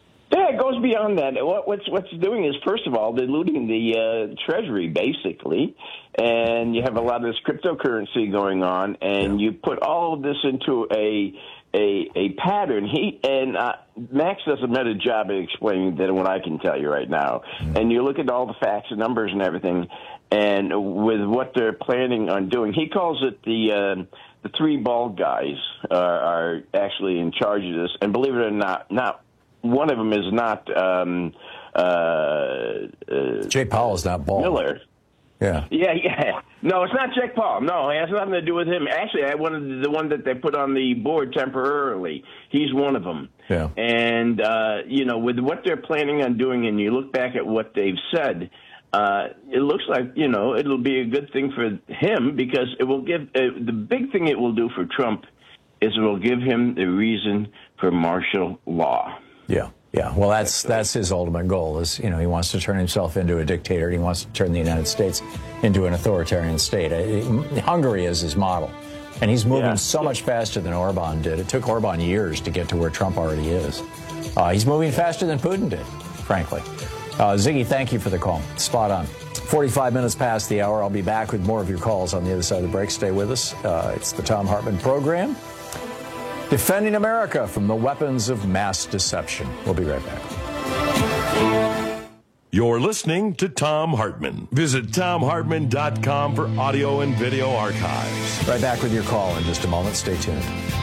Yeah, it goes beyond that. What, what's what's doing is, first of all, diluting the uh, Treasury, basically, and you have a lot of this cryptocurrency going on, and you put all of this into a a, a pattern. He and uh, Max does a better job at explaining than what I can tell you right now. And you look at all the facts and numbers and everything, and with what they're planning on doing, he calls it the uh, the three bald guys are, are actually in charge of this. And believe it or not, not one of them is not um, uh, uh, Jay Powell is not bald. Miller. Yeah. Yeah, yeah. No, it's not Jake Paul. No, it has nothing to do with him. Actually, I wanted the one that they put on the board temporarily. He's one of them. Yeah. And, uh, you know, with what they're planning on doing, and you look back at what they've said, uh, it looks like, you know, it'll be a good thing for him because it will give uh, the big thing it will do for Trump is it will give him the reason for martial law. Yeah. Yeah, well, that's that's his ultimate goal. Is you know he wants to turn himself into a dictator. He wants to turn the United States into an authoritarian state. Uh, Hungary is his model, and he's moving Yeah. so much faster than Orban did. It took Orban years to get to where Trump already is. Uh, he's moving faster than Putin did, frankly. Uh, Ziggy, thank you for the call. Spot on. forty-five minutes past the hour. I'll be back with more of your calls on the other side of the break. Stay with us. Uh, it's the Thom Hartmann Program. Defending America from the weapons of mass deception. We'll be right back. You're listening to Thom Hartmann. Visit Thom Hartmann dot com for audio and video archives. Right back with your call in just a moment. Stay tuned.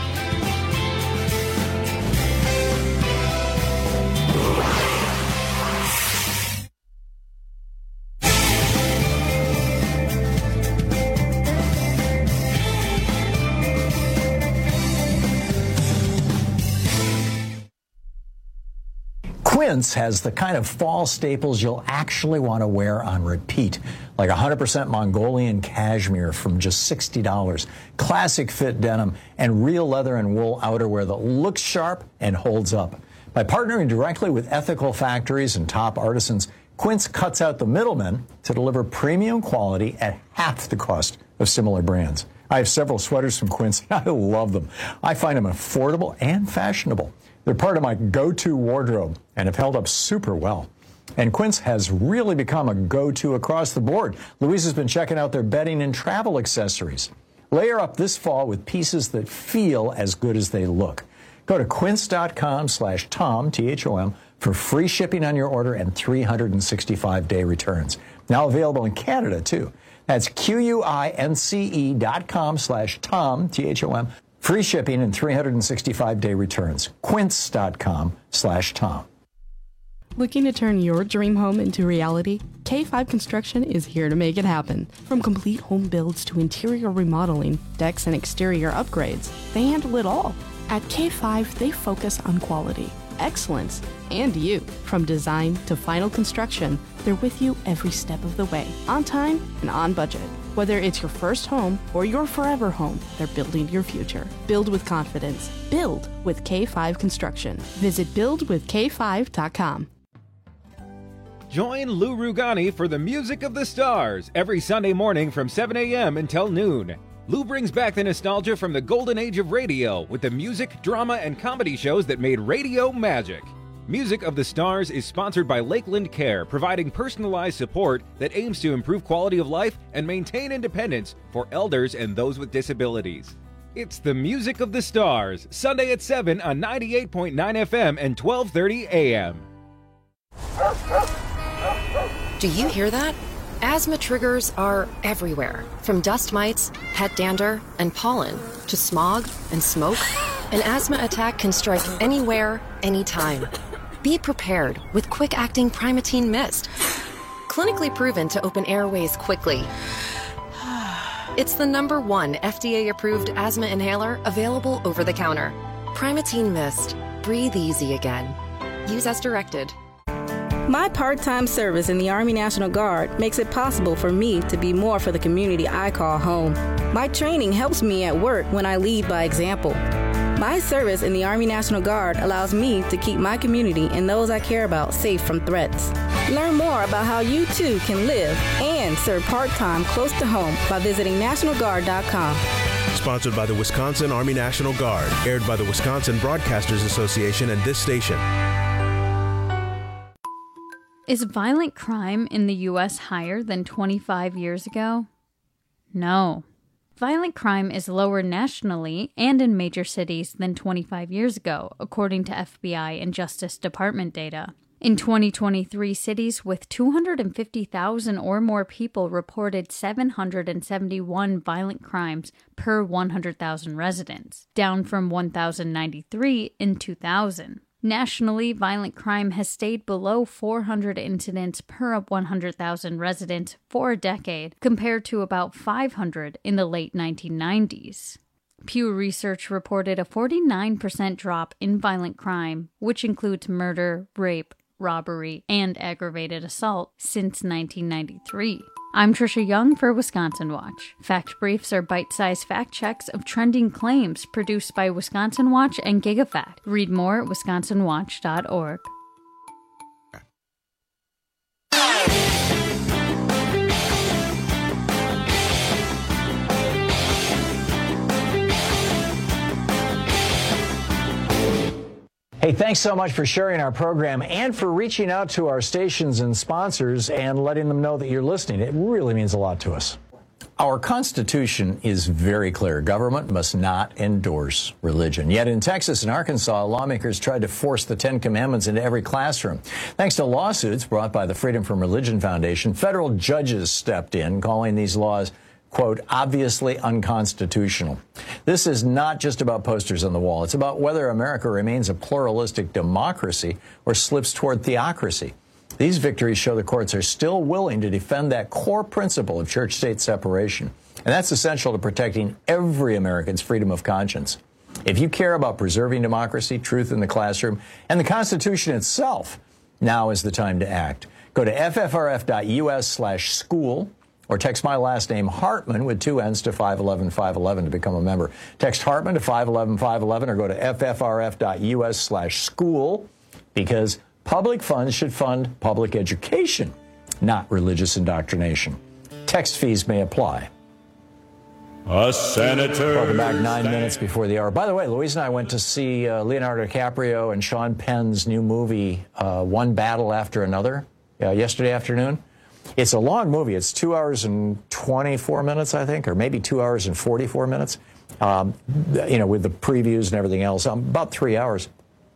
Quince has the kind of fall staples you'll actually want to wear on repeat, like one hundred percent Mongolian cashmere from just sixty dollars, classic fit denim, and real leather and wool outerwear that looks sharp and holds up. By partnering directly with ethical factories and top artisans, Quince cuts out the middlemen to deliver premium quality at half the cost of similar brands. I have several sweaters from Quince, and I love them. I find them affordable and fashionable. They're part of my go-to wardrobe and have held up super well. And Quince has really become a go-to across the board. Louise has been checking out their bedding and travel accessories. Layer up this fall with pieces that feel as good as they look. Go to quince.com slash Tom, T H O M, for free shipping on your order and three hundred sixty-five day returns. Now available in Canada, too. That's Q-U-I-N-C-E dot com slash Tom, T H O M. Free shipping and three hundred sixty-five day returns. Quince.com slash Tom. Looking to turn your dream home into reality? K five Construction is here to make it happen. From complete home builds to interior remodeling, decks and exterior upgrades, they handle it all. At K five, they focus on quality, excellence, and you. From design to final construction, they're with you every step of the way, on time and on budget. Whether it's your first home or your forever home, they're building your future. Build with confidence. Build with K five Construction. Visit build with K five dot com. Join Lou Rugani for the Music of the Stars every Sunday morning from seven a.m. until noon. Lou brings back the nostalgia from the golden age of radio with the music, drama, and comedy shows that made radio magic. Music of the Stars is sponsored by Lakeland Care, providing personalized support that aims to improve quality of life and maintain independence for elders and those with disabilities. It's the Music of the Stars, Sunday at seven on ninety-eight point nine F M and twelve thirty A M. Do you hear that? Asthma triggers are everywhere, from dust mites, pet dander, and pollen, to smog and smoke. An asthma attack can strike anywhere, anytime. Be prepared with quick-acting Primatene Mist. Clinically proven to open airways quickly. It's the number one F D A-approved asthma inhaler available over the counter. Primatene Mist. Breathe easy again. Use as directed. My part-time service in the Army National Guard makes it possible for me to be more for the community I call home. My training helps me at work when I lead by example. My service in the Army National Guard allows me to keep my community and those I care about safe from threats. Learn more about how you too can live and serve part-time close to home by visiting National Guard dot com. Sponsored by the Wisconsin Army National Guard. Aired by the Wisconsin Broadcasters Association and this station. Is violent crime in the U S higher than twenty-five years ago? No. Violent crime is lower nationally and in major cities than twenty-five years ago, according to F B I and Justice Department data. In twenty twenty-three, cities with two hundred fifty thousand or more people reported seven hundred seventy-one violent crimes per one hundred thousand residents, down from one thousand ninety-three in two thousand. Nationally, violent crime has stayed below four hundred incidents per one hundred thousand residents for a decade, compared to about five hundred in the late nineteen nineties. Pew Research reported a forty-nine percent drop in violent crime, which includes murder, rape, robbery, and aggravated assault, since nineteen ninety-three. I'm Trisha Young for Wisconsin Watch. Fact Briefs are bite-sized fact checks of trending claims produced by Wisconsin Watch and GigaFact. Read more at wisconsin watch dot org. Hey, thanks so much for sharing our program and for reaching out to our stations and sponsors and letting them know that you're listening. It really means a lot to us. Our Constitution is very clear. Government must not endorse religion. Yet in Texas and Arkansas, lawmakers tried to force the Ten Commandments into every classroom. Thanks to lawsuits brought by the Freedom from Religion Foundation, federal judges stepped in, calling these laws, quote, obviously unconstitutional. This is not just about posters on the wall. It's about whether America remains a pluralistic democracy or slips toward theocracy. These victories show the courts are still willing to defend that core principle of church-state separation. And that's essential to protecting every American's freedom of conscience. If you care about preserving democracy, truth in the classroom, and the Constitution itself, now is the time to act. Go to f f r f dot u s slash school. Or text my last name, Hartman, with two N's to five one one five one one to become a member. Text Hartman to five one one five one one or go to f f r f dot u s slash school, because public funds should fund public education, not religious indoctrination. Text fees may apply. A senator. Welcome back nine minutes before the hour. By the way, Louise and I went to see uh, Leonardo DiCaprio and Sean Penn's new movie, uh, One Battle After Another, uh, yesterday afternoon. It's a long movie. It's two hours and twenty-four minutes, I think, or maybe two hours and forty-four minutes, um, you know, with the previews and everything else. Um, about three hours.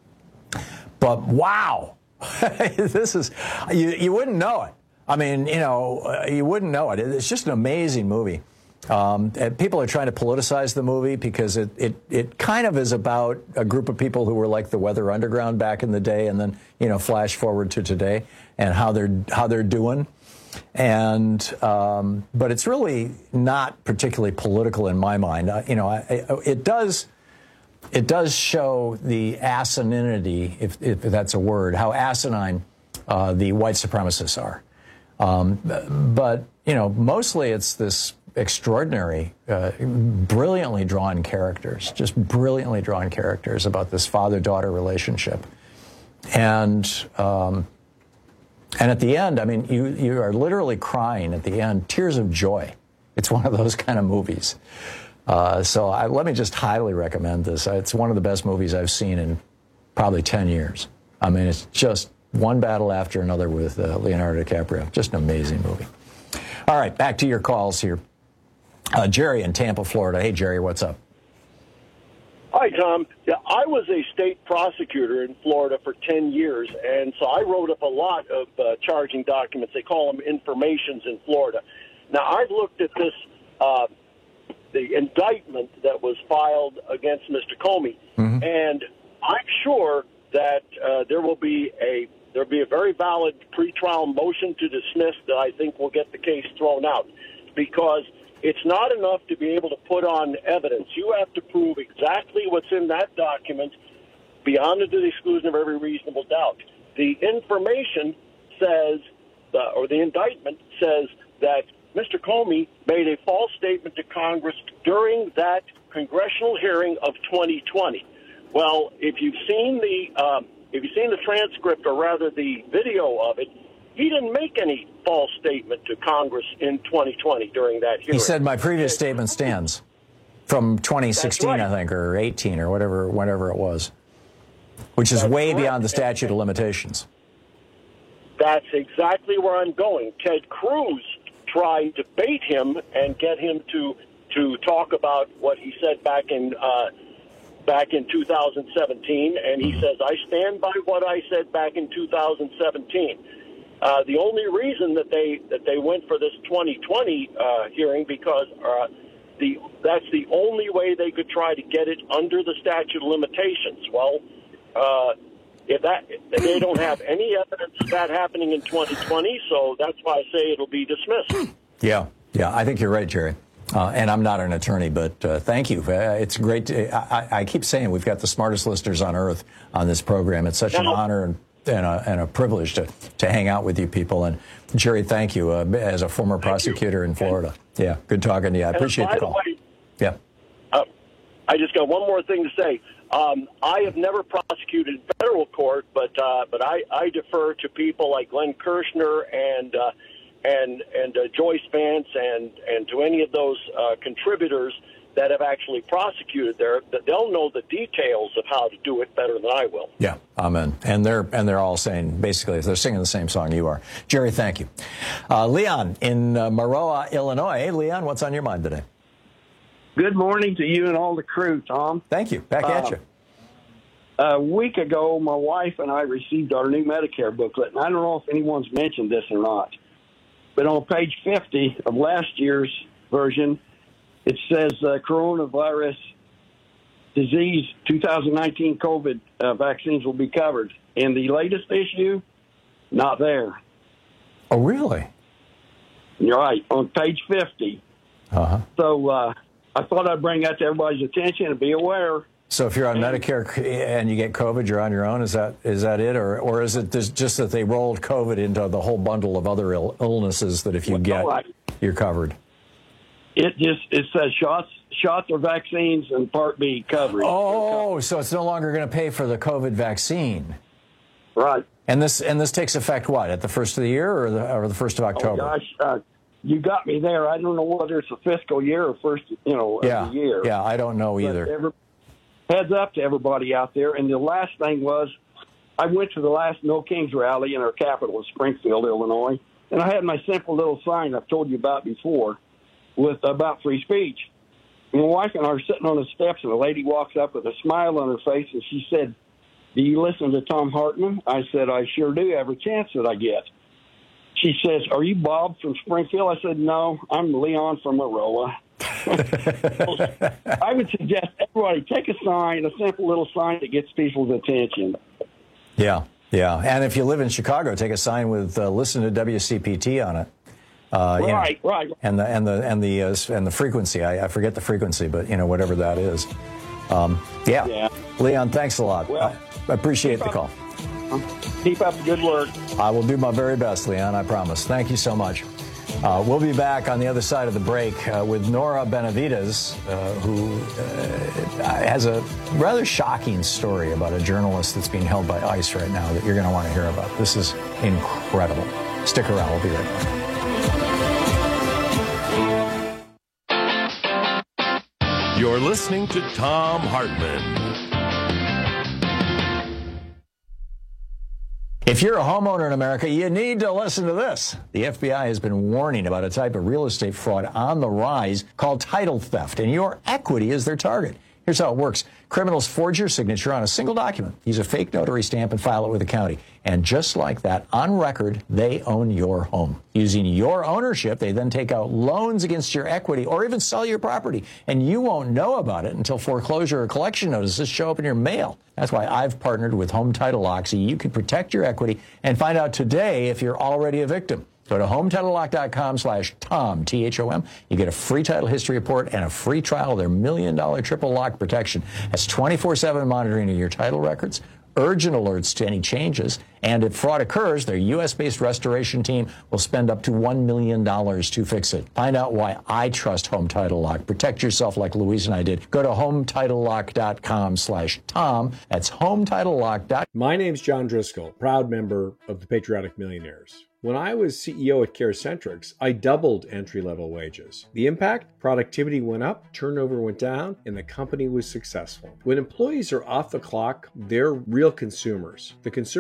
But wow, this is, you, you wouldn't know it. I mean, you know, uh, you wouldn't know it. It's just an amazing movie. Um, and people are trying to politicize the movie because it, it, it kind of is about a group of people who were like the Weather Underground back in the day, and then, you know, flash forward to today and how they're how they're doing. And um, but it's really not particularly political in my mind. Uh, you know, I, I, it does it does show the asininity, if, if that's a word, how asinine uh, the white supremacists are. Um, but you know, mostly it's this extraordinary, uh, brilliantly drawn characters, just brilliantly drawn characters about this father-daughter relationship, and. Um, And at the end, I mean, you, you are literally crying at the end, tears of joy. It's one of those kind of movies. Uh, so I, let me just highly recommend this. It's one of the best movies I've seen in probably ten years. I mean, it's just one battle after another with uh, Leonardo DiCaprio. Just an amazing movie. All right, back to your calls here. Uh, Jerry in Tampa, Florida. Hey, Jerry, what's up? Hi, Tom. Yeah, I was a state prosecutor in Florida for ten years, and so I wrote up a lot of uh, charging documents. They call them informations in Florida. Now, I've looked at this, uh, the indictment that was filed against Mister Comey, mm-hmm. and I'm sure that uh, there will be a there will be a very valid pretrial motion to dismiss that I think will get the case thrown out, because it's not enough to be able to put on evidence. You have to prove exactly what's in that document beyond the exclusion of every reasonable doubt. The information says, uh, or the indictment says, that Mister Comey made a false statement to Congress during that congressional hearing of twenty twenty. Well, if you've seen the um, if you've seen the transcript, or rather the video of it, he didn't make any false statement to Congress in twenty twenty during that hearing. He said my previous statement stands from twenty sixteen, right. I think, or eighteen, or whatever, whatever it was, which is That's way correct. beyond the statute of limitations. that's exactly where I'm going. Ted Cruz tried to bait him and get him to to talk about what he said back in uh, back in two thousand seventeen, and he says, I stand by what I said back in two thousand seventeen. Uh, the only reason that they that they went for this twenty twenty uh, hearing because uh, the that's the only way they could try to get it under the statute of limitations. Well, uh, if that if they don't have any evidence of that happening in twenty twenty, so that's why I say it'll be dismissed. Yeah, yeah, I think you're right, Jerry. Uh, and I'm not an attorney, but uh, thank you. Uh, it's great. To, I, I keep saying we've got the smartest listeners on earth on this program. It's such an honor and And a, and a privilege to, to hang out with you people. And Jerry, thank you uh, as a former prosecutor in Florida. Yeah, good talking to you. I appreciate the call. By the way, yeah. Uh, I just got one more thing to say. Um, I have never prosecuted in federal court, but uh, but I, I defer to people like Glenn Kirshner and uh, and and uh, Joyce Vance and and to any of those uh, contributors that have actually prosecuted there, that they'll know the details of how to do it better than I will. Yeah, amen. And they're and they're all saying, basically, they're singing the same song you are. Jerry, thank you. Uh, Leon in uh, Maroa, Illinois. Hey, Leon, what's on your mind today? Good morning to you and all the crew, Tom. Thank you. Back uh, at you. A week ago, my wife and I received our new Medicare booklet, and I don't know if anyone's mentioned this or not, but on page fifty of last year's version, it says uh, coronavirus disease twenty nineteen COVID uh, vaccines will be covered. In the latest issue, not there. Oh, really? You're right, on page fifty. Uh-huh. So uh, I thought I'd bring that to everybody's attention and be aware. So if you're on Medicare and you get COVID, you're on your own? Is that is that it? Or or is it just that they rolled COVID into the whole bundle of other Ill- illnesses that if you well, get, no, I- you're covered? It just it says shots, shots or vaccines and Part B coverage. Oh, so it's no longer going to pay for the COVID vaccine, right? And this and this takes effect what at the first of the year or the or the first of October? Oh gosh, uh, you got me there. I don't know whether it's a fiscal year or first, you know, yeah, of the year. Yeah, I don't know either. Every, heads up to everybody out there. And the last thing was, I went to the last No Kings rally in our capital, Springfield, Illinois, and I had my simple little sign I've told you about before. With about free speech. And my wife and I are sitting on the steps, and a lady walks up with a smile on her face, and she said, do you listen to Thom Hartmann? I said, I sure do, every chance that I get. She says, are you Bob from Springfield? I said, no, I'm Leon from Maroa. I would suggest everybody take a sign, a simple little sign that gets people's attention. Yeah, yeah. And if you live in Chicago, take a sign with uh, listen to W C P T on it. Uh, right, you know, right. And the and the and the uh, and the frequency. I, I forget the frequency, but you know whatever that is. Um, yeah. yeah. Leon, thanks a lot. Well, I appreciate the call. Keep up the good work. I will do my very best, Leon. I promise. Thank you so much. Uh, we'll be back on the other side of the break uh, with Nora Benavides, uh, who uh, has a rather shocking story about a journalist that's being held by ICE right now that you're going to want to hear about. This is incredible. Stick around. We'll be right back. You're listening to Thom Hartmann. If you're a homeowner in America, you need to listen to this. The F B I has been warning about a type of real estate fraud on the rise called title theft, and your equity is their target. Here's how it works. Criminals forge your signature on a single document, use a fake notary stamp, and file it with the county. And just like that, on record, they own your home. Using your ownership, they then take out loans against your equity or even sell your property. And you won't know about it until foreclosure or collection notices show up in your mail. That's why I've partnered with Home Title Lock so you can protect your equity and find out today if you're already a victim. Go to home title lock dot com slash Tom, T H O M. You get a free title history report and a free trial of their million dollar triple lock protection. That's twenty-four seven monitoring of your title records, urgent alerts to any changes, and if fraud occurs, their U S based restoration team will spend up to one million dollars to fix it. Find out why I trust Home Title Lock. Protect yourself like Louise and I did. Go to home title lock dot com slash Tom. That's home title lock dot com. My name's John Driscoll, proud member of the Patriotic Millionaires. When I was C E O at CareCentrix, I doubled entry-level wages. The impact? Productivity went up, turnover went down, and the company was successful. When employees are off the clock, they're real consumers. The consumers that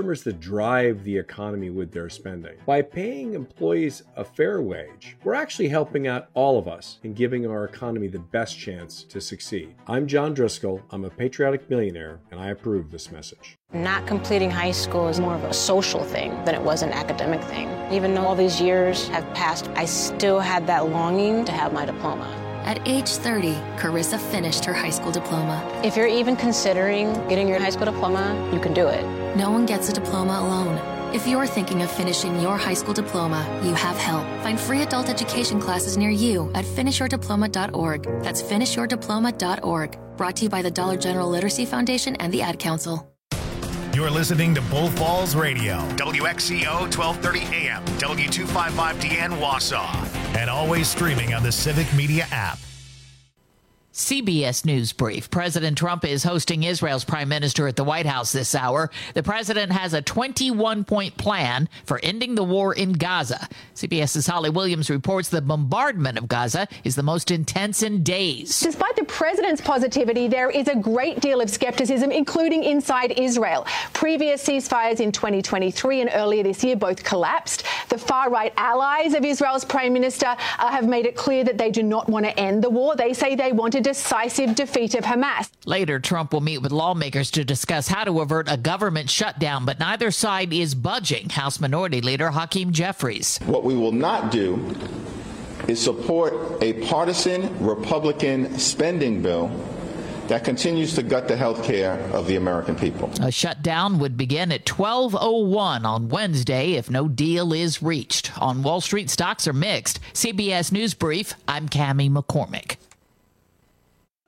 drive the economy with their spending. By paying employees a fair wage, we're actually helping out all of us in giving our economy the best chance to succeed. I'm John Driscoll. I'm a patriotic millionaire, and I approve this message. Not completing high school is more of a social thing than it was an academic thing. Even though all these years have passed, I still had that longing to have my diploma. At age thirty, Carissa finished her high school diploma. If you're even considering getting your high school diploma, you can do it. No one gets a diploma alone. If you're thinking of finishing your high school diploma, you have help. Find free adult education classes near you at finish your diploma dot org. That's finish your diploma dot org. Brought to you by the Dollar General Literacy Foundation and the Ad Council. You're listening to Bull Falls Radio, W X C O twelve thirty A M, W two fifty-five D N Wausau, and always streaming on the Civic Media app. C B S News Brief. President Trump is hosting Israel's prime minister at the White House this hour. The president has a twenty-one point plan for ending the war in Gaza. CBS's Holly Williams reports the bombardment of Gaza is the most intense in days. Despite the president's positivity, there is a great deal of skepticism, including inside Israel. Previous ceasefires in twenty twenty-three and earlier this year both collapsed. The far-right allies of Israel's prime minister uh, have made it clear that they do not want to end the war. They say they want a decisive defeat of Hamas. Later, Trump will meet with lawmakers to discuss how to avert a government shutdown, but neither side is budging. House Minority Leader Hakeem Jeffries. What we will not do is support a partisan Republican spending bill that continues to gut the health care of the American people. A shutdown would begin at twelve oh one on Wednesday if no deal is reached. On Wall Street, stocks are mixed. C B S News Brief, I'm Cammie McCormick.